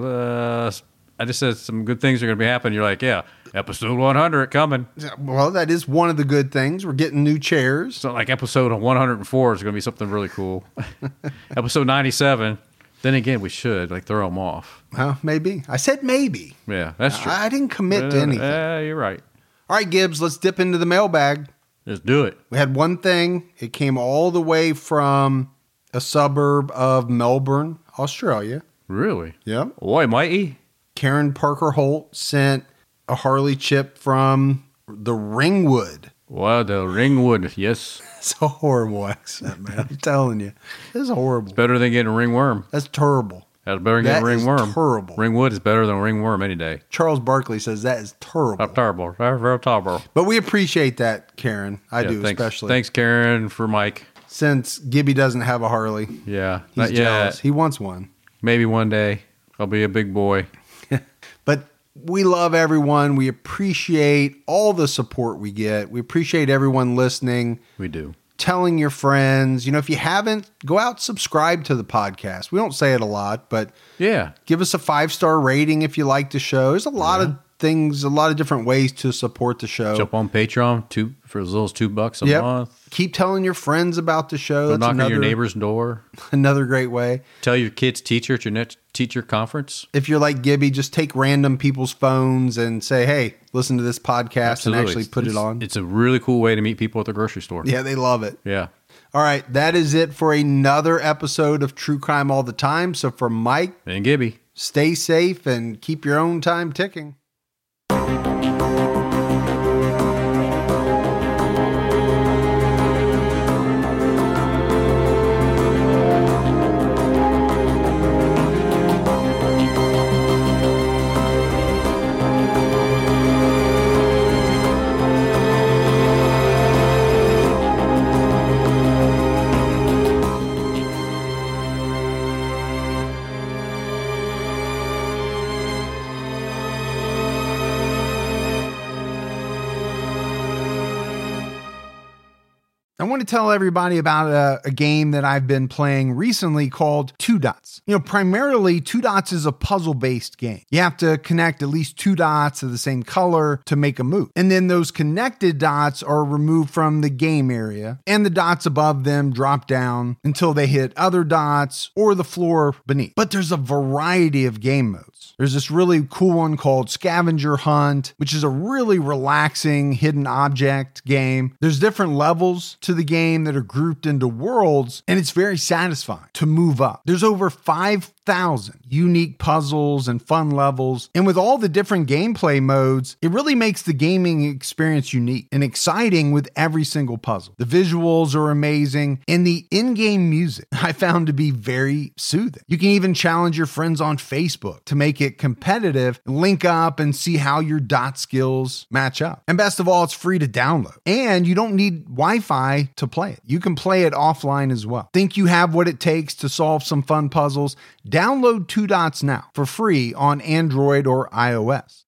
I just said some good things are going to be happening. You're like, yeah, episode 100 coming. Well, that is one of the good things. We're getting new chairs. So like episode 104 is going to be something really cool. Episode 97. Then again, we should like throw them off. Well, maybe. I said maybe. Yeah, that's true. I didn't commit to anything. You're right. All right, Gibbs, let's dip into the mailbag. Just do it. We had one thing. It came all the way from a suburb of Melbourne, Australia. Really? Yep. Boy, mighty. Karen Parker Holt sent a Harley chip from the Ringwood. Wow, the Ringwood. Yes. It's a horrible accent, man. I'm telling you. It's horrible. Better than getting a ringworm. That's terrible. That's better than That getting a is ringworm. terrible. Ringwood is better than a ringworm any day. Charles Barkley says that is terrible. That's terrible. Very terrible. But we appreciate that, Karen. I do, thanks, especially. Thanks, Karen, for Mike. Since Gibby doesn't have a Harley. Yeah. He's Not jealous. yet. He wants one. Maybe one day I'll be a big boy. But we love everyone. We appreciate all the support we get. We appreciate everyone listening, We do. telling your friends. You know, if you haven't, go out, subscribe to the podcast. We don't say it a lot, but Yeah. give us a 5-star rating if you like the show. There's a lot of things, a lot of different ways to support the show. Jump on Patreon for as little as $2 a Yep. month. Keep telling your friends about the show. Go That's knock on your another, neighbor's door. another great way. Tell your kid's teacher at your next teacher conference. If you're like Gibby, just take random people's phones and say, hey, listen to this podcast and actually put it on. It's a really cool way to meet people at the grocery store. Yeah, they love it. Yeah. All right, that is it for another episode of True Crime All the Time. So for Mike, And Gibby. stay safe and keep your own time ticking. I want to tell everybody about a game that I've been playing recently called Two Dots. You know, primarily Two Dots is a puzzle-based game. You have to connect at least 2 dots of the same color to make a move. And then those connected dots are removed from the game area, and the dots above them drop down until they hit other dots or the floor beneath. But there's a variety of game modes. There's this really cool one called Scavenger Hunt, which is a really relaxing hidden object game. There's different levels to the game that are grouped into worlds, and it's very satisfying to move up. There's over 5,000 unique puzzles and fun levels, and with all the different gameplay modes, it really makes the gaming experience unique and exciting with every single puzzle. The visuals are amazing, and the in-game music I found to be very soothing. You can even challenge your friends on Facebook to make it competitive, link up and see how your dot skills match up. And best of all, it's free to download, and you don't need Wi-Fi to play it. You can play it offline as well. Think you have what it takes to solve some fun puzzles? Download Two Dots now for free on Android or iOS.